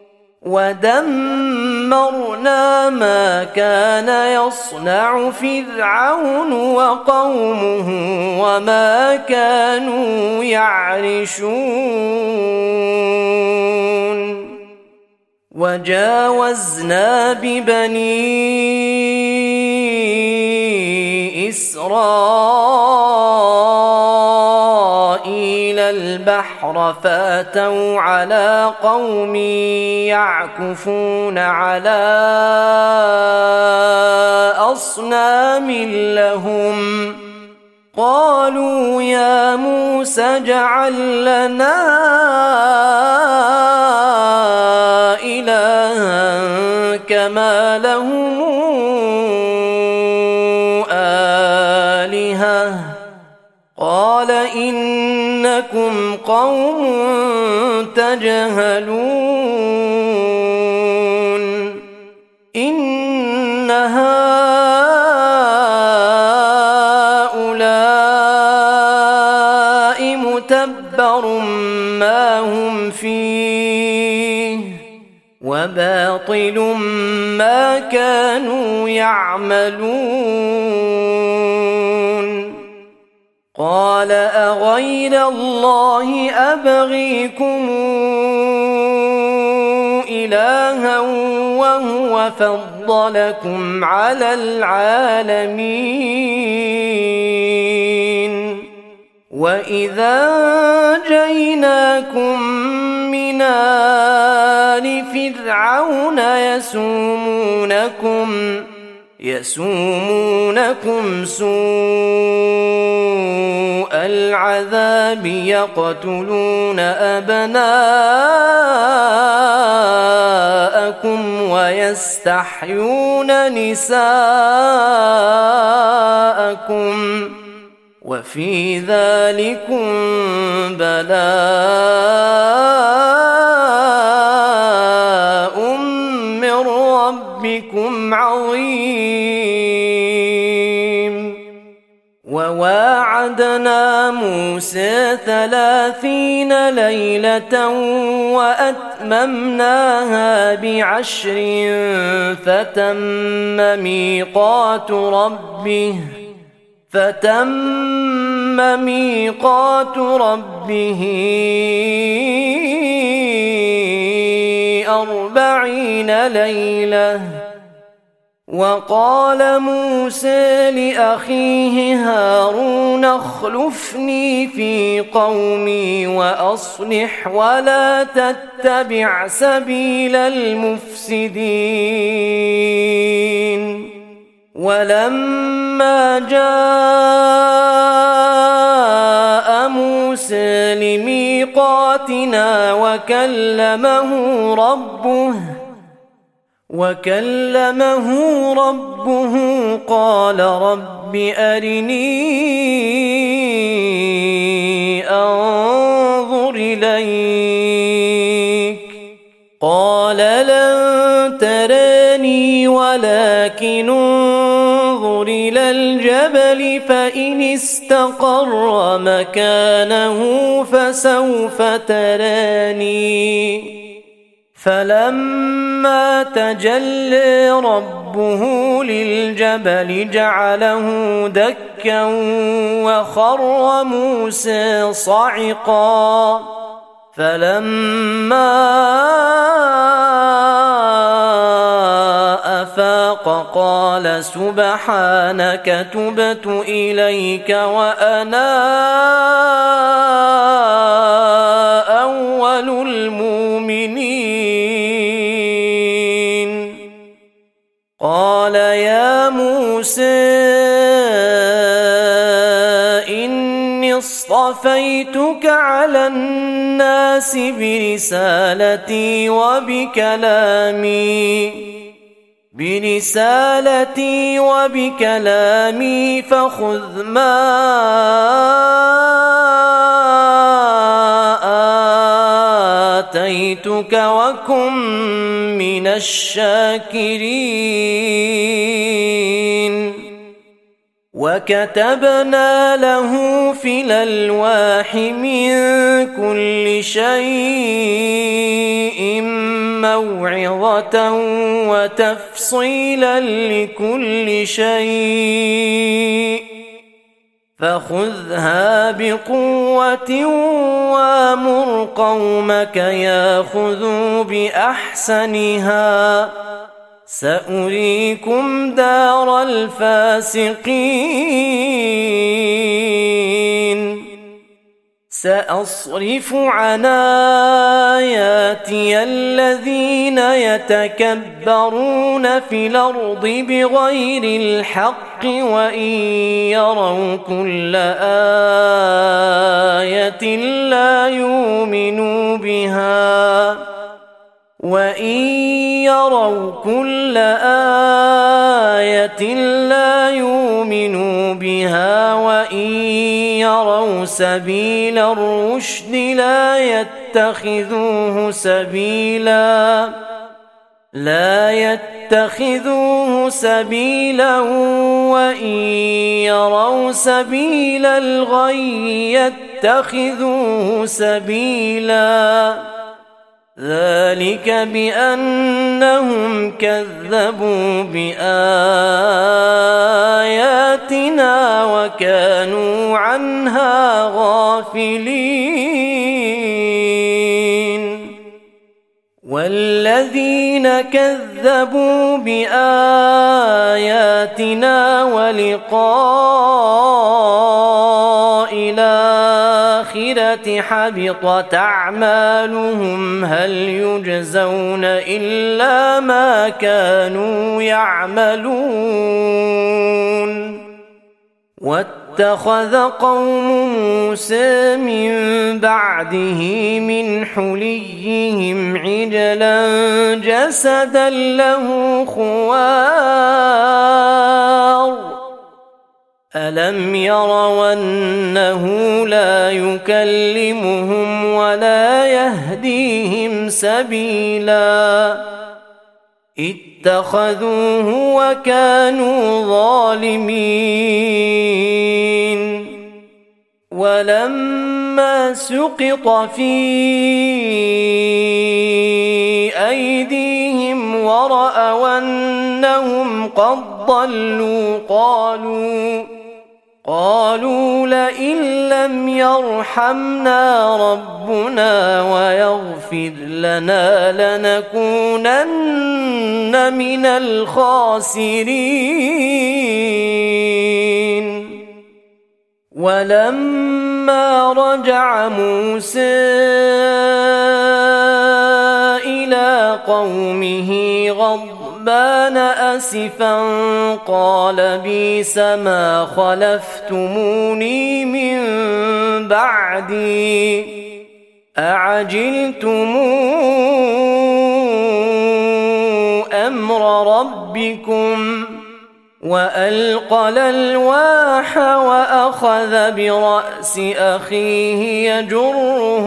S1: ودمرنا ما كان يصنع فرعون وقومه وما كانوا يعرشون وجاوزنا ببني إسرائيل البحر فأتوا على قوم يعكفون على أصنام لهم قالوا يا موسى اجعل لنا إلها كما لهم آلهة قال إنكم قوم تجهلون إن هؤلاء متبر ما هم فيه وباطل ما كانوا يعملون قال أغير الله أبغيكم إلها وهو فضلكم على العالمين وإذا جئناكم من آل فرعون يسومونكم سوء العذاب يقتلون أبناءكم ويستحيون نساءكم وفي ذلكم بلاء من ربكم عظيم وواعدنا موسى 30 ليلة وأتممناها ب10 فتم ميقات ربه 40 ليلة وقال موسى لأخيه هارون اخلفني في قومي وأصلح ولا تتبع سبيل المفسدين ولما جاء موسى لميقاتنا وكلمه ربه قال رب أرني أنظر إليك قال لن تراني ولكن انظر إلى الجبل فإن استقر مكانه فسوف تراني فلما تجلى ربه للجبل جعله دكا وخر موسى صعقا فلما أفاق قال سبحانك تبت إليك وأنا أول المؤمنين. قال يا موسى إني اصطفيتك على الناس برسالتي وبكلامي فخذ ما آتيتك وكن من الشاكرين. وكتبنا له في الألواح من كل شيء موعظة وتفصيلا لكل شيء فخذها بقوة وامر قومك ياخذوا بأحسنها سأريكم دار الفاسقين. سأصرف عن آياتي الذين يتكبرون في الأرض بغير الحق وإن يروا كل آية لا يؤمنوا بها وإن يروا سبيل الرشد لا يتخذوه سبيلا وإن يروا سبيل الغي يتخذوه سبيلا. ذلك بأنهم كذبوا بآياتنا وكانوا عنها غافلين. والذين كذبوا بآياتنا ولقاء الآخرة حبطت أعمالهم هل يجزون إلا ما كانوا يعملون. واتخذ قوم موسى من بعده من حليهم عجلا جسدا له خوار ألم يروا أنه لا يكلمهم ولا يهديهم سبيلا اتخذوه وكانوا ظالمين. ولما سقط في أيديهم ورأوا أنهم قد ضلوا قالوا لئن لم يرحمنا ربنا ويغفر لنا لنكونن من الخاسرين. ولما رجع موسى إلى قومه غضبان أسفا قال بئس ما خلفتموني من بعدي أعجلتم أمر ربكم وألقى الألواح وأخذ برأس أخيه يجره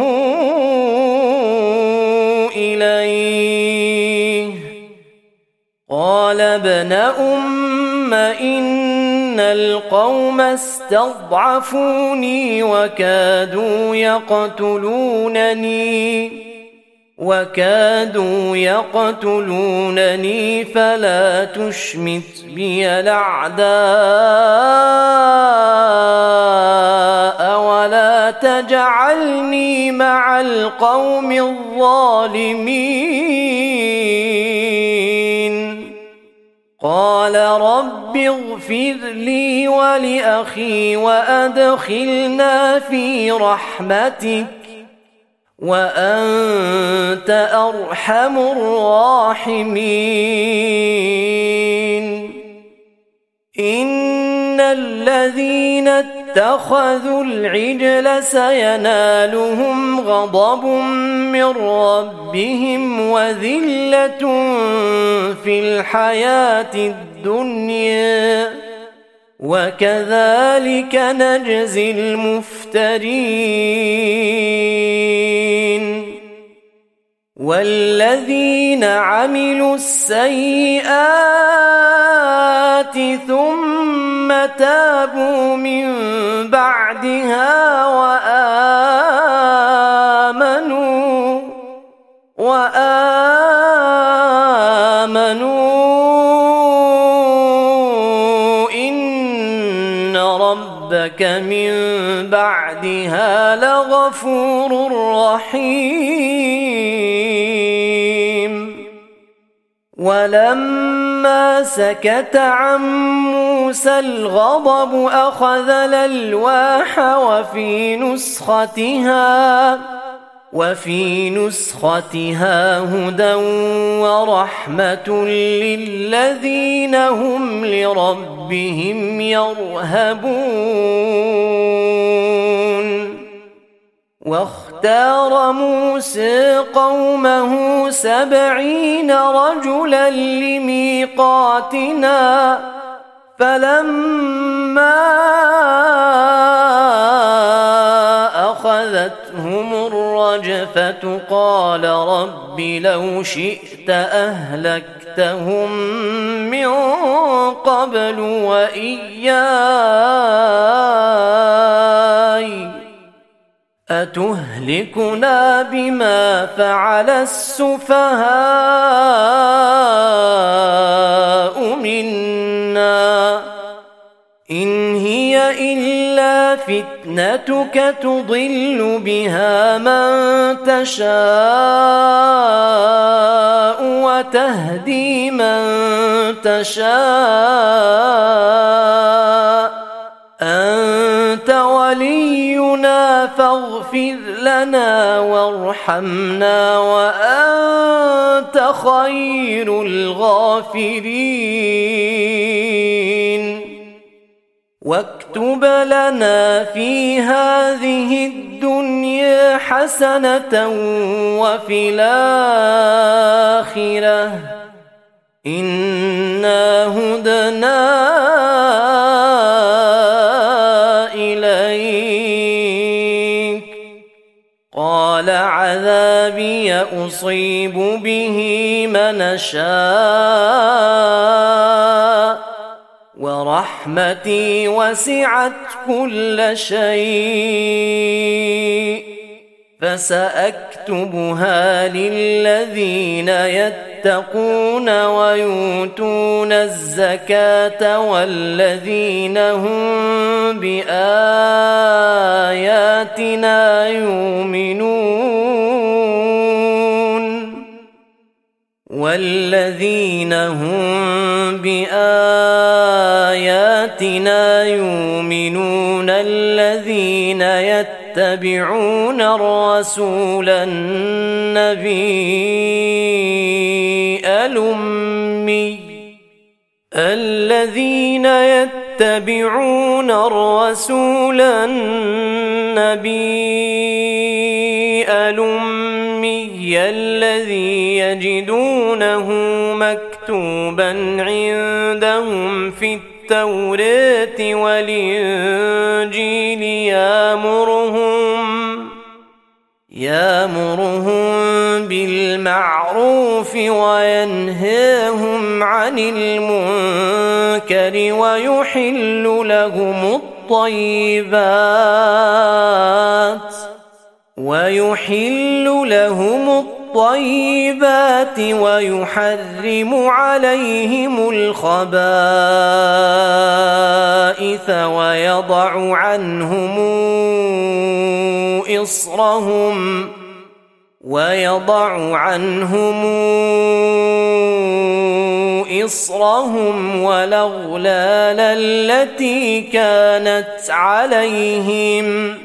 S1: إليه قال ابن أم إن القوم استضعفوني وكادوا يقتلونني وكادوا يقتلونني فلا تشمت بي الأعداء ولا تجعلني مع القوم الظالمين. قال رب اغفر لي ولأخي وأدخلنا في رحمتك وأنت أرحم الراحمين. إن الذين اتخذوا العجل سينالهم غضب من ربهم وذلة في الحياة الدنيا وكذلك نجزي المفترين. والذين عملوا السيئات ثم تابوا من بعدها وآمنوا إن ربك من بعدها لغفور رحيم. ولما سكت عن موسى الغضب أخذ الألواح وفي نسختها هدى ورحمة للذين هم لربهم يرهبون. واختار موسى قومه 70 رجلا لميقاتنا فلما أخذتهم الرجفة قال رب لو شئت أهلكتهم من قبل وإياي أتهلكنا بما فعل السفهاء منا إن هي إلا فتنتك تضل بها من تشاء وتهدي من تشاء أنت ولينا فاغفر لنا وارحمنا وأنت خير الغافرين. واكتب لنا في هذه الدنيا حسنة وفي الآخرة إنا هدنا إليك. قال عذابي أصيب به من أشاء ورحمتي وسعت كل شيء فسأكتبها للذين يتقون ويؤتون الزكاة والذين هم بآياتنا يؤمنون والذين هم بآياتنا يؤمنون الذين يتبعون الرسول النبي الأمي الذين يتبعون الرسول النبي الأمي الذي يجدونه مكتوبا عندهم في التوراة والإنجيل يأمرهم بالمعروف وينهاهم عن المنكر ويحل لهم
S2: الطيبات ويحرم عليهم الخبائث ويضع عنهم إصرهم والأغلال التي كانت عليهم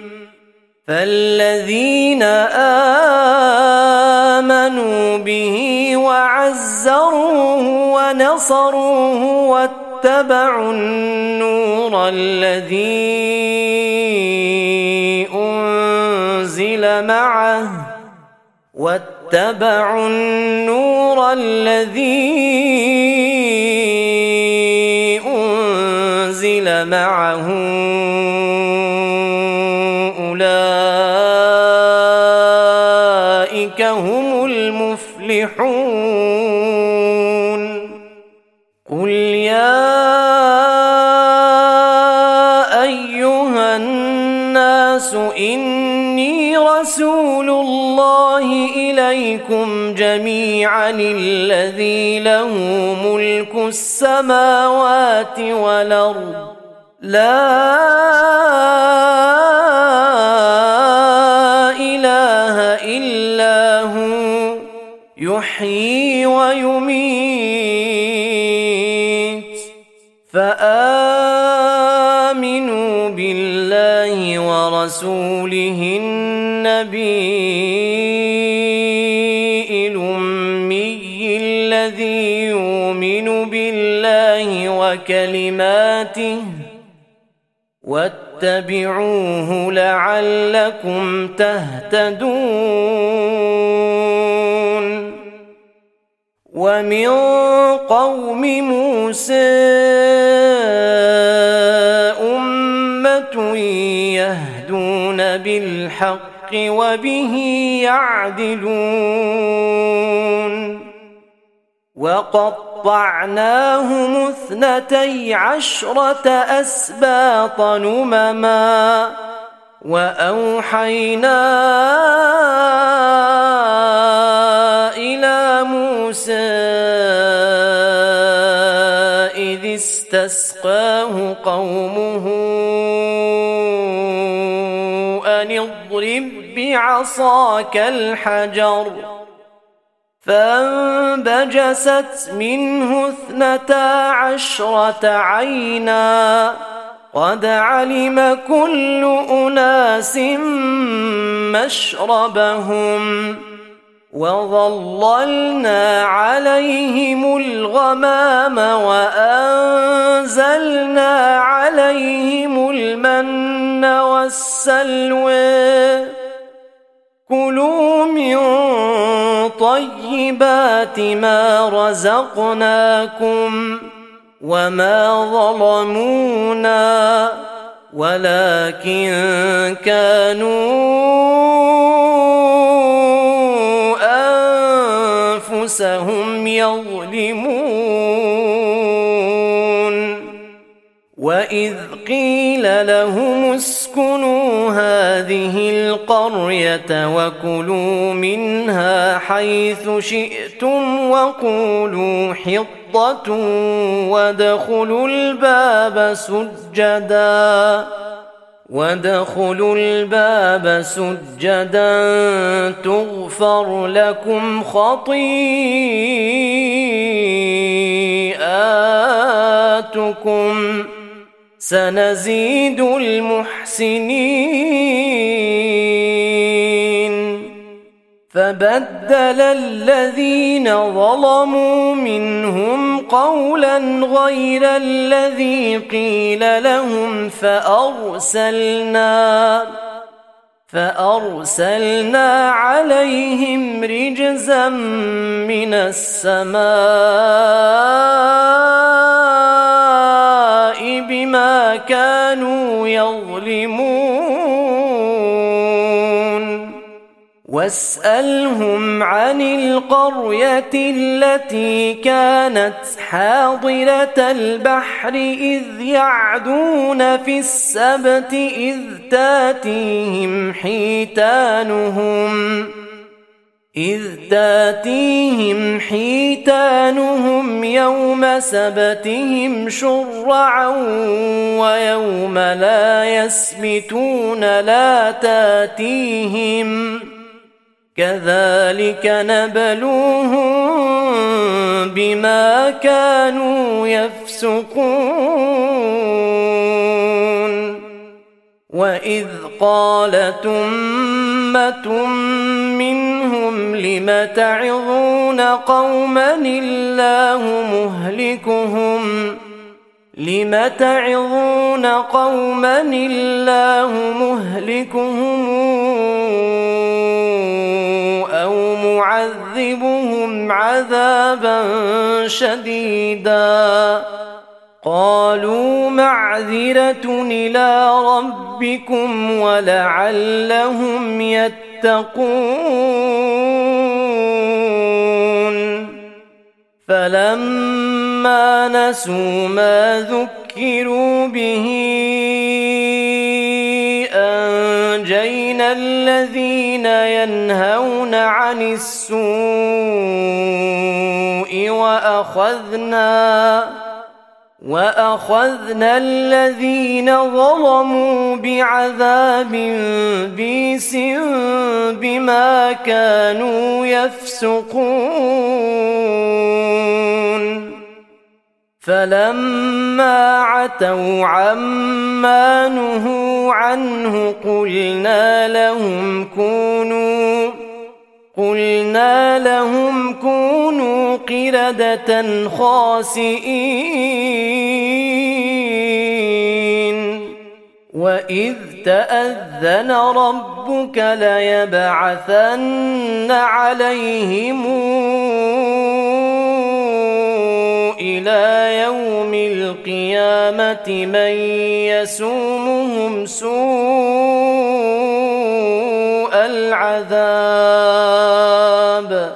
S2: فالذين آمنوا به وعزروه ونصروه واتبعوا النور الذي أنزل معه أولئك هم المفلحون قل يا أيها الناس إني رسول الله إليكم جميعا الذي له ملك السماوات والأرض لا إله إلا هو يحيي ويميت فآمنوا بالله ورسوله النبي الأمي الذي يؤمن بالله وكلماته واتبعوه لعلكم تهتدون ومن قوم موسى أمة يهدون بالحق وبه يعدلون وقطعناهم 12 أسباط أمما وأوحينا إلى موسى إذ استسقاه قومه أن اضرب بعصاك الحجر فانبجست منه 12 عينا قد علم كل أناس مشربهم وظللنا عليهم الغمام وأنزلنا عليهم المن والسلوى كلوا من طيبات ما رزقناكم وما ظلمونا ولكن كانوا أنفسهم يظلمون وإذ قيل لهم اسكنوا هذه القرية وكلوا منها حيث شئتم وقولوا حطة وادخلوا الباب سجدا تغفر لكم خطيئاتكم سنزيد المحسنين فبدل الذين ظلموا منهم قولا غير الذي قيل لهم فأرسلنا عليهم رجزا من السماء بما كانوا يظلمون واسألهم عن القرية التي كانت حاضرة البحر إذ يعدون في السبت إذ تاتيهم إذ تاتيهم حيتانهم يوم سبتهم شرعا ويوم لا يسبتون لا تاتيهم كذلك نبلوهم بما كانوا يفسقون وإذ قالت أمة منهم لم تعظون قوما الله مهلكهم أو معذبهم عذابا شديدا قالوا معذرة إلى ربكم ولعلهم يتقون فلما نسوا ما ذكروا به أنجينا الذين ينهون عن السوء وأخذنا الذين ظلموا بعذاب بئيس بما كانوا يفسقون فلما عتوا عما نهوا عنه قلنا لهم كونوا قردة خاسئين وإذ تأذن ربك ليبعثن عليهم إلى يوم القيامة من يسومهم سوء العذاب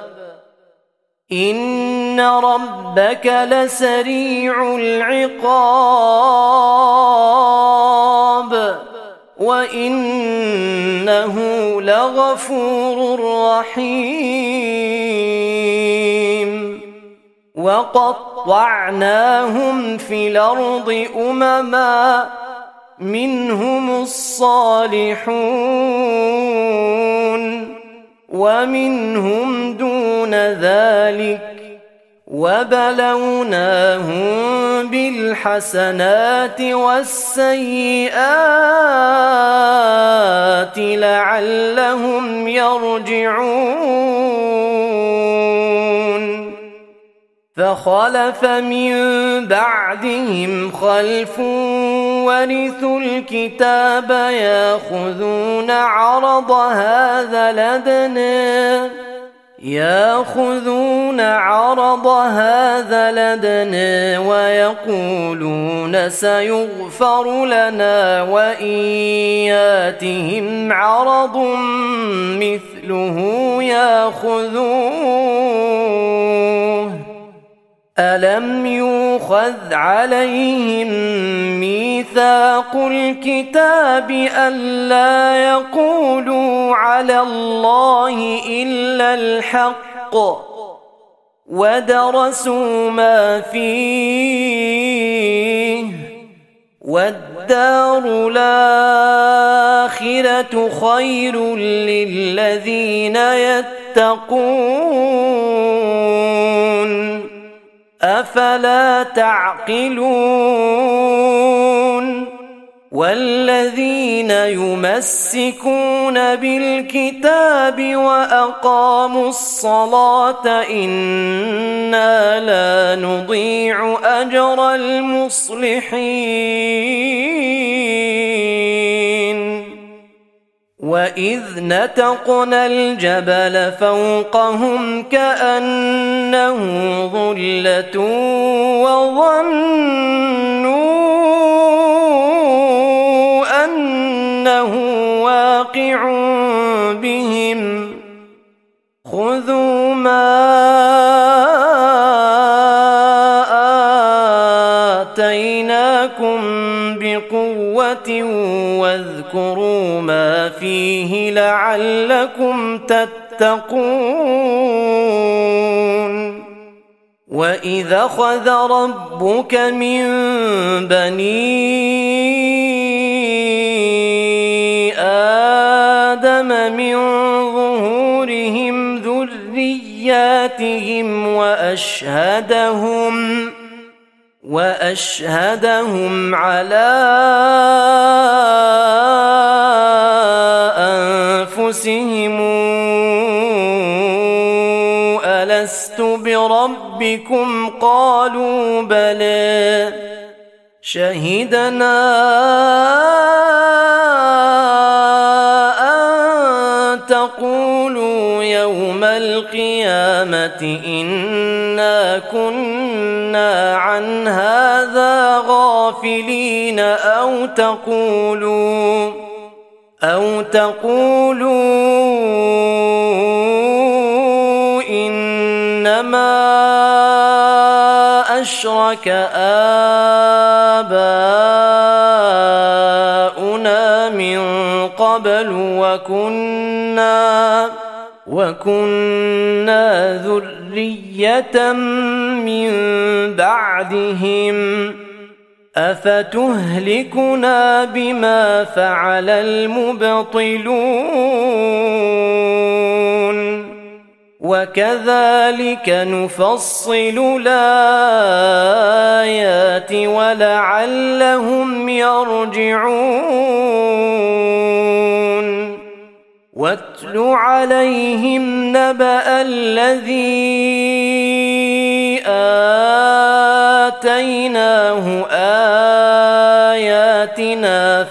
S2: إن ربك لسريع العقاب وإنه لغفور رحيم وقطعناهم في الأرض أمما منهم الصالحون ومنهم دون ذلك وبلوناهم بالحسنات والسيئات لعلهم يرجعون فخلف من بعدهم خلف ورثوا الكتاب يأخذون عرض هذا الأدنى ويقولون سيغفر لنا وإن ياتهم عرض مثله يأخذوه ألم يؤخذ عليهم ميثاق الكتاب ألا يقولوا على الله إلا الحق ودرسوا ما فيه والدار الآخرة خير للذين يتقون أفلا تعقلون والذين يمسكون بالكتاب وأقاموا الصلاة إنا لا نضيع أجر المصلحين وإذ نتقنا الجبل فوقهم كأنه ظلة وظنوا أنه واقع بهم خذوا ما آتيناكم بقوة واذكروا ما فيه لعلكم تتقون تتقون وإذا أخذ ربك من بني آدم من ظهورهم ذرياتهم وأشهدهم على أنفسهم ألست بربكم قالوا بلى شهدنا أن تقولوا يوم القيامة إنا كنا عن هذا غافلين أو تقولوا إنما أشرك آباؤنا من قبل وكنا ذرية من بعدهم أفتهلكنا بما فعل المبطلون وكذلك نفصل الآيات ولعلهم يرجعون واتل عليهم نبأ الذي آتيناه آياتنا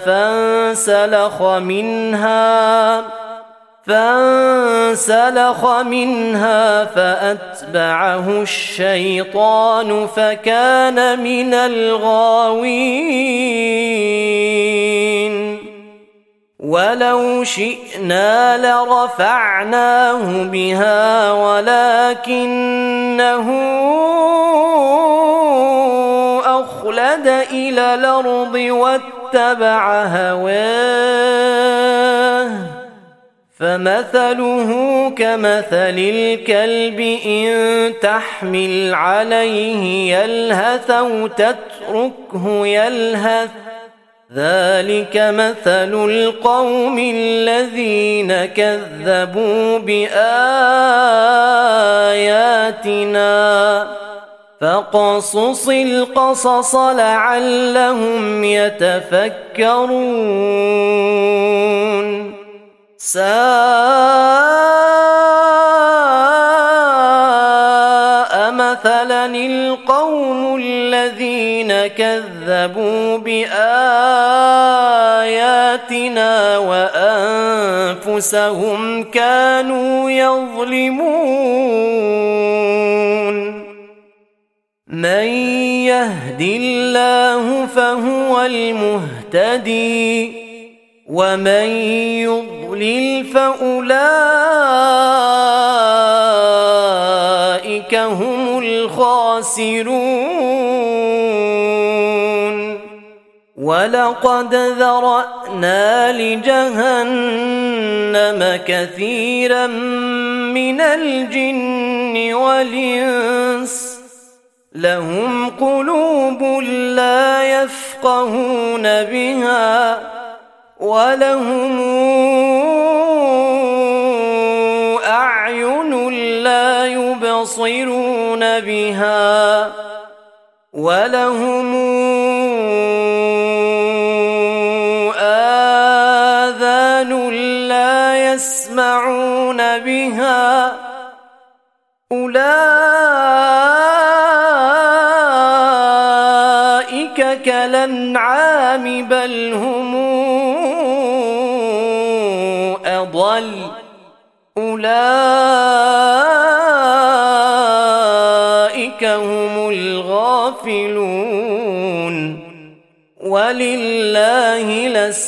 S2: فانسلخ منها فأتبعه الشيطان فكان من الغاوين ولو شئنا لرفعناه بها ولكنه أخلد إلى الأرض واتبع هواه فمثله كمثل الكلب إن تحمل عليه يلهث أو تتركه يلهث ذلك مثل القوم الذين كذبوا بآياتنا فاقصص القصص لعلهم يتفكرون ساء مثلا القوم الذين كذبوا بآياتنا وأنفسهم كانوا يظلمون من يهد الله فهو المهتدي ومن يضلل فأولئك هم الخاسرون ولقد ذرأنا لجهنم كثيرا من الجن والإنس لهم قلوب لا يفقهون بها ولهم أعين لا يبصرون بها ولهم آذان لا يسمعون بها أولئك كالأنعام بل هم أضل أولئك هم الغافلون ولله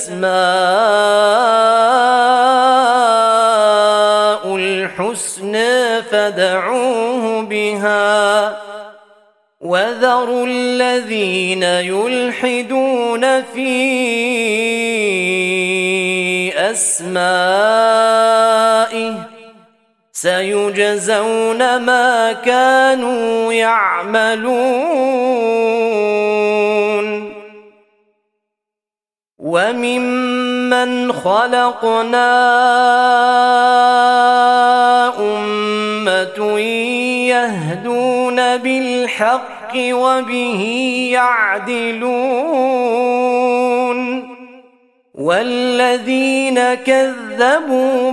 S2: الأسماء الحسنى فادعوه بها وذروا الذين يلحدون في أسمائه سيجزون ما كانوا يعملون وممن خلقنا أمة يهدون بالحق وبه يعدلون والذين كذبوا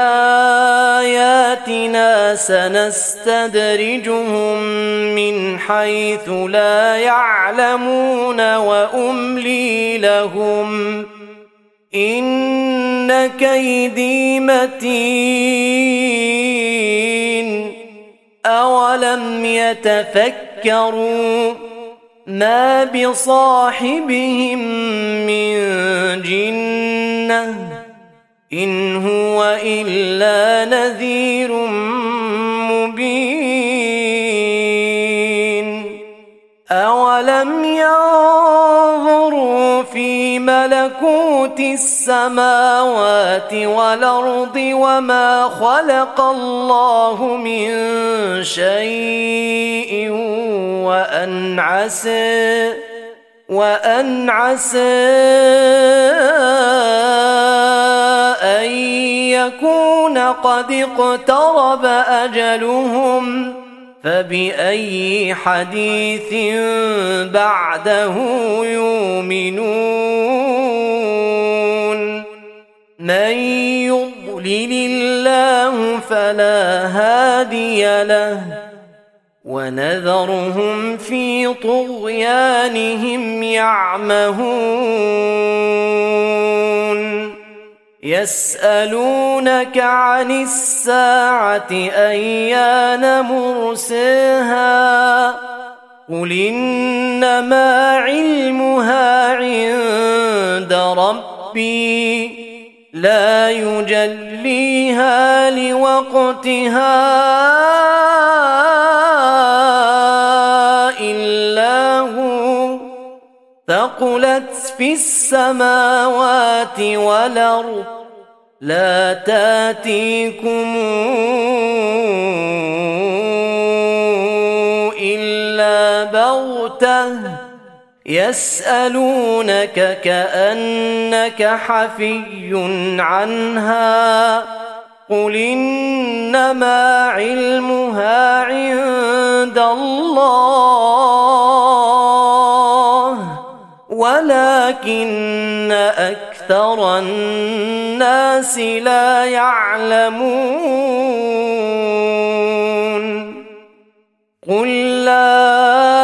S2: بآياتنا سنستدرجهم من حيث لا يعلمون وأملي لهم إن كيدي متين أولم يتفكروا ما بصاحبهم من جنة إن هو إلا نذير مبين أولم ينظروا في ملكوت السماوات والأرض وما خلق الله من شيء وأن عسى أن يكون قد اقترب أجلهم فبأي حديث بعده يؤمنون من يضلل الله فلا هادي له ونذرهم في طغيانهم يعمهون يسألونك عن الساعة أيان مرساها قل إنما علمها عند ربي لا يجليها لوقتها إلا هو ثقلت في السماوات والأرض لا تأتيكم إلا بغتة يسألونك كأنك حفي عنها قل إنما علمها عند الله ولكن أكثر الناس لا يعلمون قل لا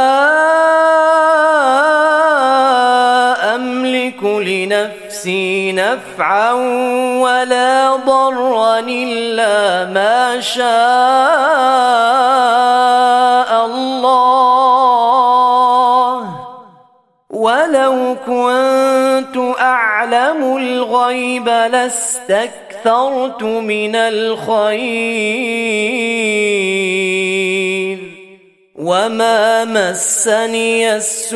S2: أملك لنفسي نفعا ولا ضرا إلا ما شاء الله ولو كنت أعلم الغيب لاستكثرت من الخير وما مسني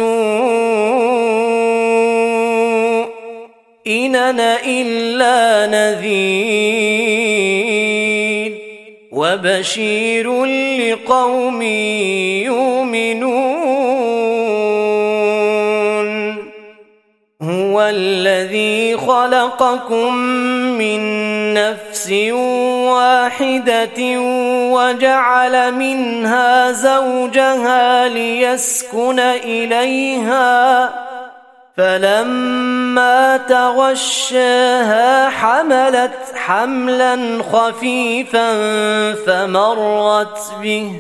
S2: السوء إن أنا إلا نذير وبشير لقوم يؤمنون هو الذي خلقكم من نفس واحدة وجعل منها زوجها ليسكن إليها فلما تغشاها حملت حملا خفيفا فمرت به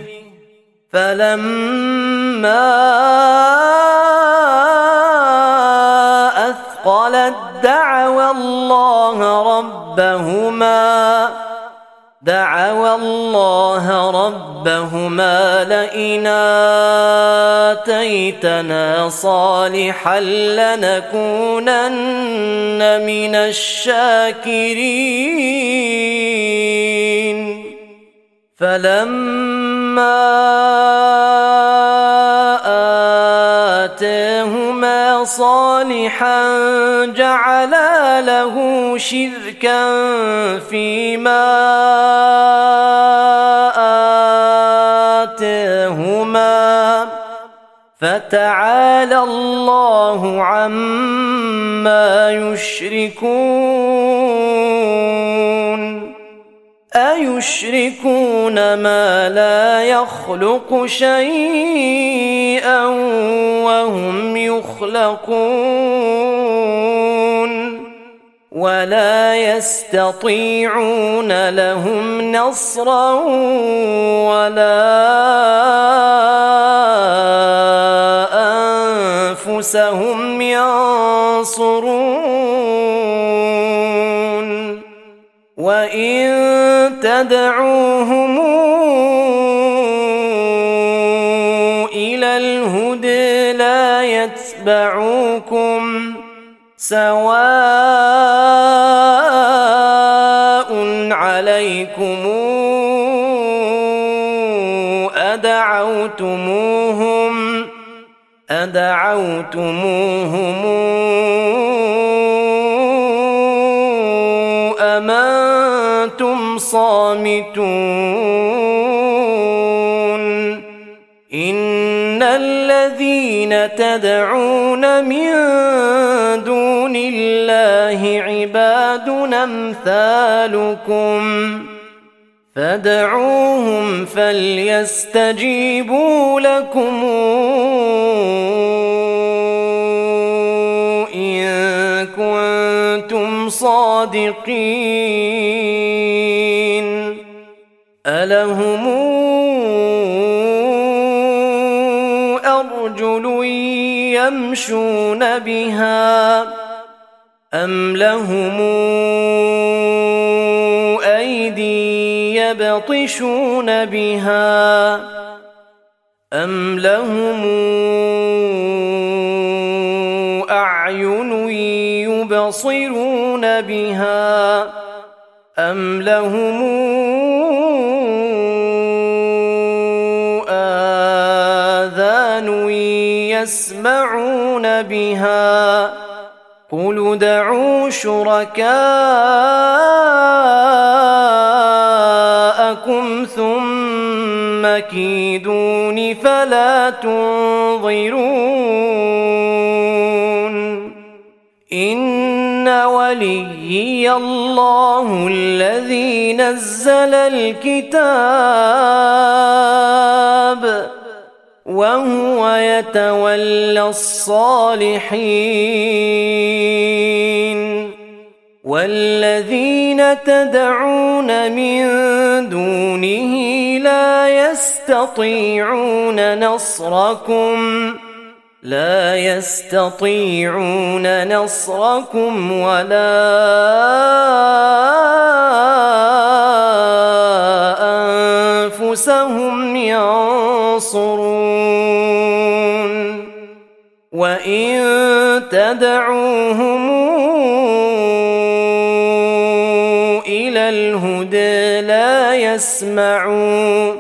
S2: فلما أثقلت دعوا الله ربهما لئن آتيتنا صالحا لنكونن من الشاكرين فلما آتاهما صالحا جعلا له شركا فيما بينهما فتعالى الله عما يشركون أيشركون ما لا يخلق شيئا وهم يخلقون ولا يستطيعون لهم نصرا ولا أنفسهم ينصرون وإن تدعوهم إلى الهدى لا يتبعوكم سواء عليكم أدعوتموهم أم أنتم صامتون إن الذين تدعون من دون الله عباد أمثالكم فادعوهم فليستجيبوا لكم إن كنتم صادقين ألهم أرجل يمشون بها أم لهم أيدي يبطشون بها أم لهم أعين يبصرون بها أم لهم آذان يسمعون بها قل ادعوا شركاءكم ثم كيدون فلا تنظرون إن وليي الله الذي نزل الكتاب وهو يتولى الصالحين والذين تدعون من دونه لا يستطيعون نصركم ولا أنفسهم ينصرون وإن تدعوهم إلى الهدى لا يسمعوا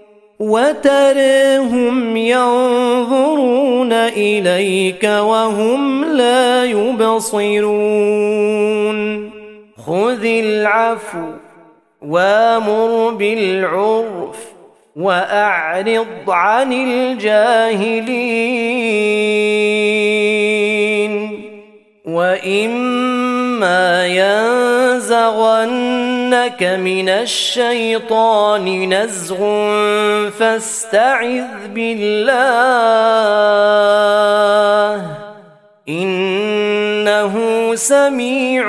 S2: وتراهم ينظرون إليك وهم لا يبصرون خذ العفو وامر بالعرف وأعرض عن الجاهلين وإما ينزغنك من الشيطان نزغ فاستعذ بالله إنه سميع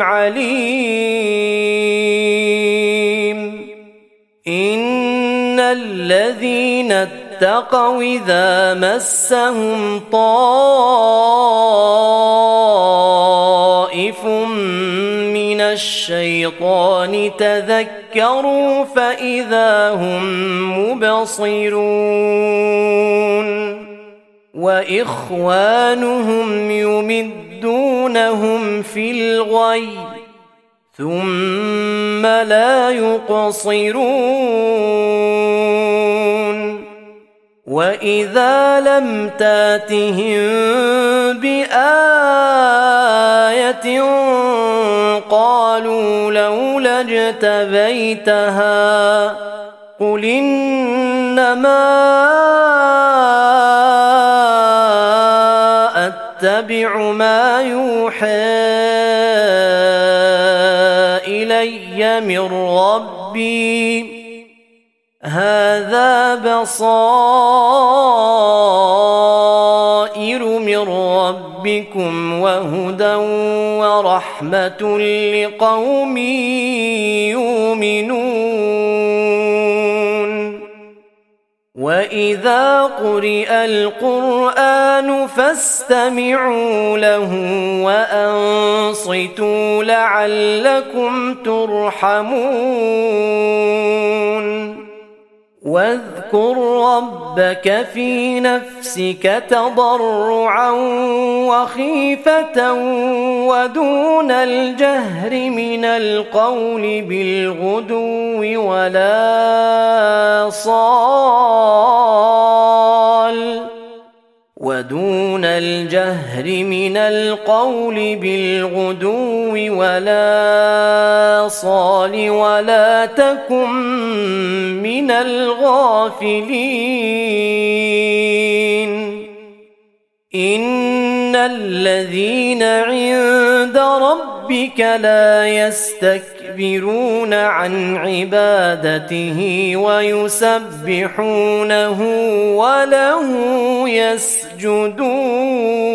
S2: عليم إن الذين اتقوا إذا مسهم طائف من الشيطان تذكروا فإذا هم مبصرون وإخوانهم يمدونهم في الغي ثم لا يقصرون وإذا لم تاتهم بآية قالوا لولا اجتبيتها قل إنما أتبع ما يوحى إلي من ربي هذا بصائر من ربكم وهدى ورحمة لقوم يؤمنون وإذا قرئ القرآن فاستمعوا له وأنصتوا لعلكم ترحمون واذكر ربك في نفسك تضرعا وخيفة ودون الجهر من القول بالغدو ولا صال ولا تكن من الغافلين إن الذين عند ربك لا يستكبرون عن عبادته ويسبحونه وله يسجدون